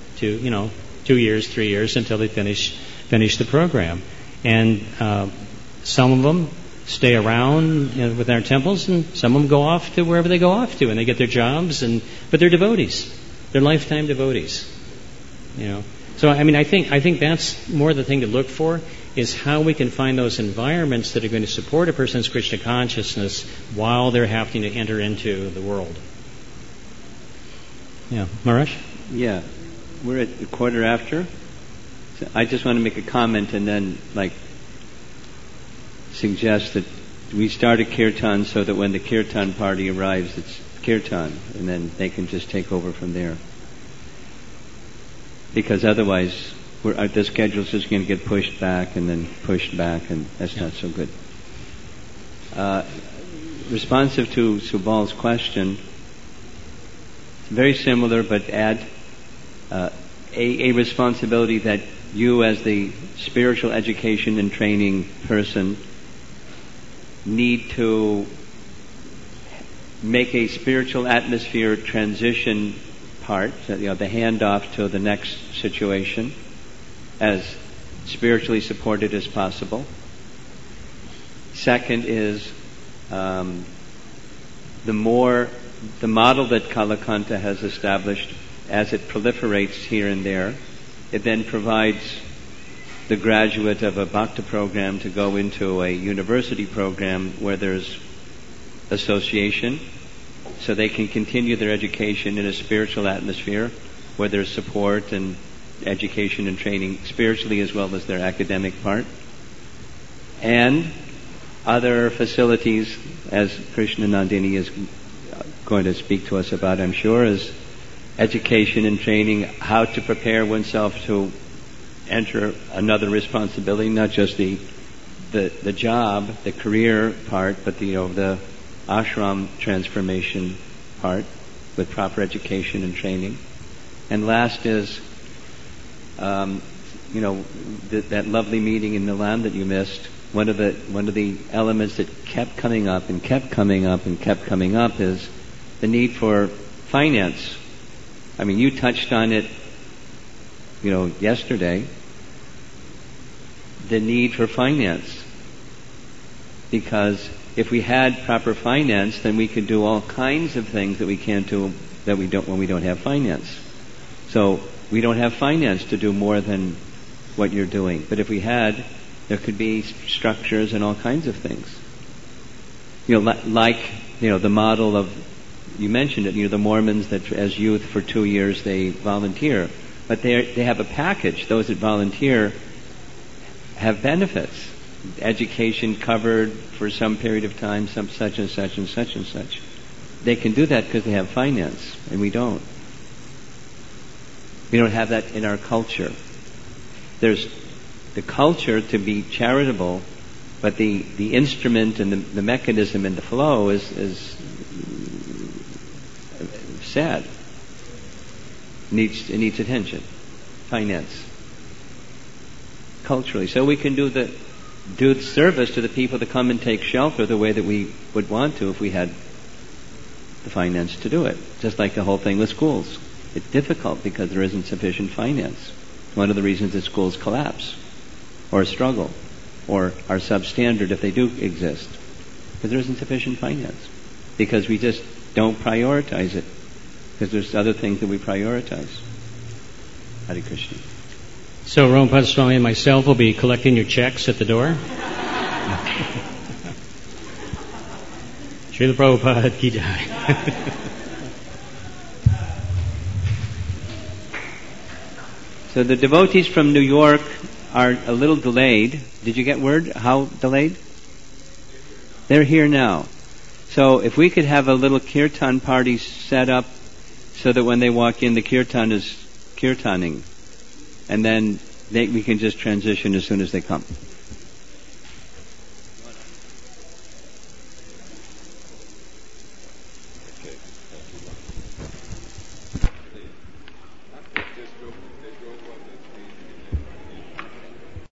years, 3 years until they finish the program. And some of them stay around with our temples, and some of them go off to wherever they go off to, and they get their jobs. But they're devotees. They're lifetime devotees. So I think that's more the thing to look for. is how we can find those environments that are going to support a person's Krishna consciousness while they're having to enter into the world. Yeah, Maharaj? Yeah, we're at a quarter after. So I just want to make a comment and then, suggest that we start a kirtan so that when the kirtan party arrives, it's kirtan, and then they can just take over from there. Because otherwise, the schedule's just going to get pushed back, and that's not so good. Responsive to Subal's question, very similar, but add a responsibility that you, as the spiritual education and training person, need to make a spiritual atmosphere transition part, the handoff to the next situation, as spiritually supported as possible. Second is the model that Kalakanta has established, as it proliferates here and there, it then provides the graduate of a Bhakti program to go into a university program where there's association, so they can continue their education in a spiritual atmosphere where there's support and education and training spiritually as well as their academic part. And other facilities, as Krishna Nandini is going to speak to us about, I'm sure, is education and training, how to prepare oneself to enter another responsibility, not just the job, the career part, but the ashram transformation part with proper education and training. And last is, that lovely meeting in Milan that you missed. One of the elements that kept coming up and kept coming up and kept coming up is the need for finance. I mean, you touched on it, yesterday. The need for finance, because if we had proper finance, then we could do all kinds of things that we can't do that we don't when we don't have finance. So we don't have finance to do more than what you're doing. But if we had, there could be structures and all kinds of things. The model of, you mentioned it, the Mormons that as youth for 2 years they volunteer, but they have a package. Those that volunteer have benefits, education covered for some period of time, some such and such and such and such. They can do that because they have finance, and we don't. We don't have that in our culture. There's the culture to be charitable, but the instrument and the mechanism and the flow is sad. It needs attention. Finance. Culturally. So we can do the service to the people that come and take shelter the way that we would want to if we had the finance to do it. Just like the whole thing with schools. It's difficult because there isn't sufficient finance. One of the reasons that schools collapse or struggle or are substandard if they do exist. Because there isn't sufficient finance. Because we just don't prioritize it. Because there's other things that we prioritize. Hare Krishna. So Ramapada Swami and myself will be collecting your checks at the door. Srila Prabhupada ki jai. So the devotees from New York are a little delayed. Did you get word how delayed? They're here now. So if we could have a little kirtan party set up so that when they walk in, the kirtan is kirtaning. And then we can just transition as soon as they come.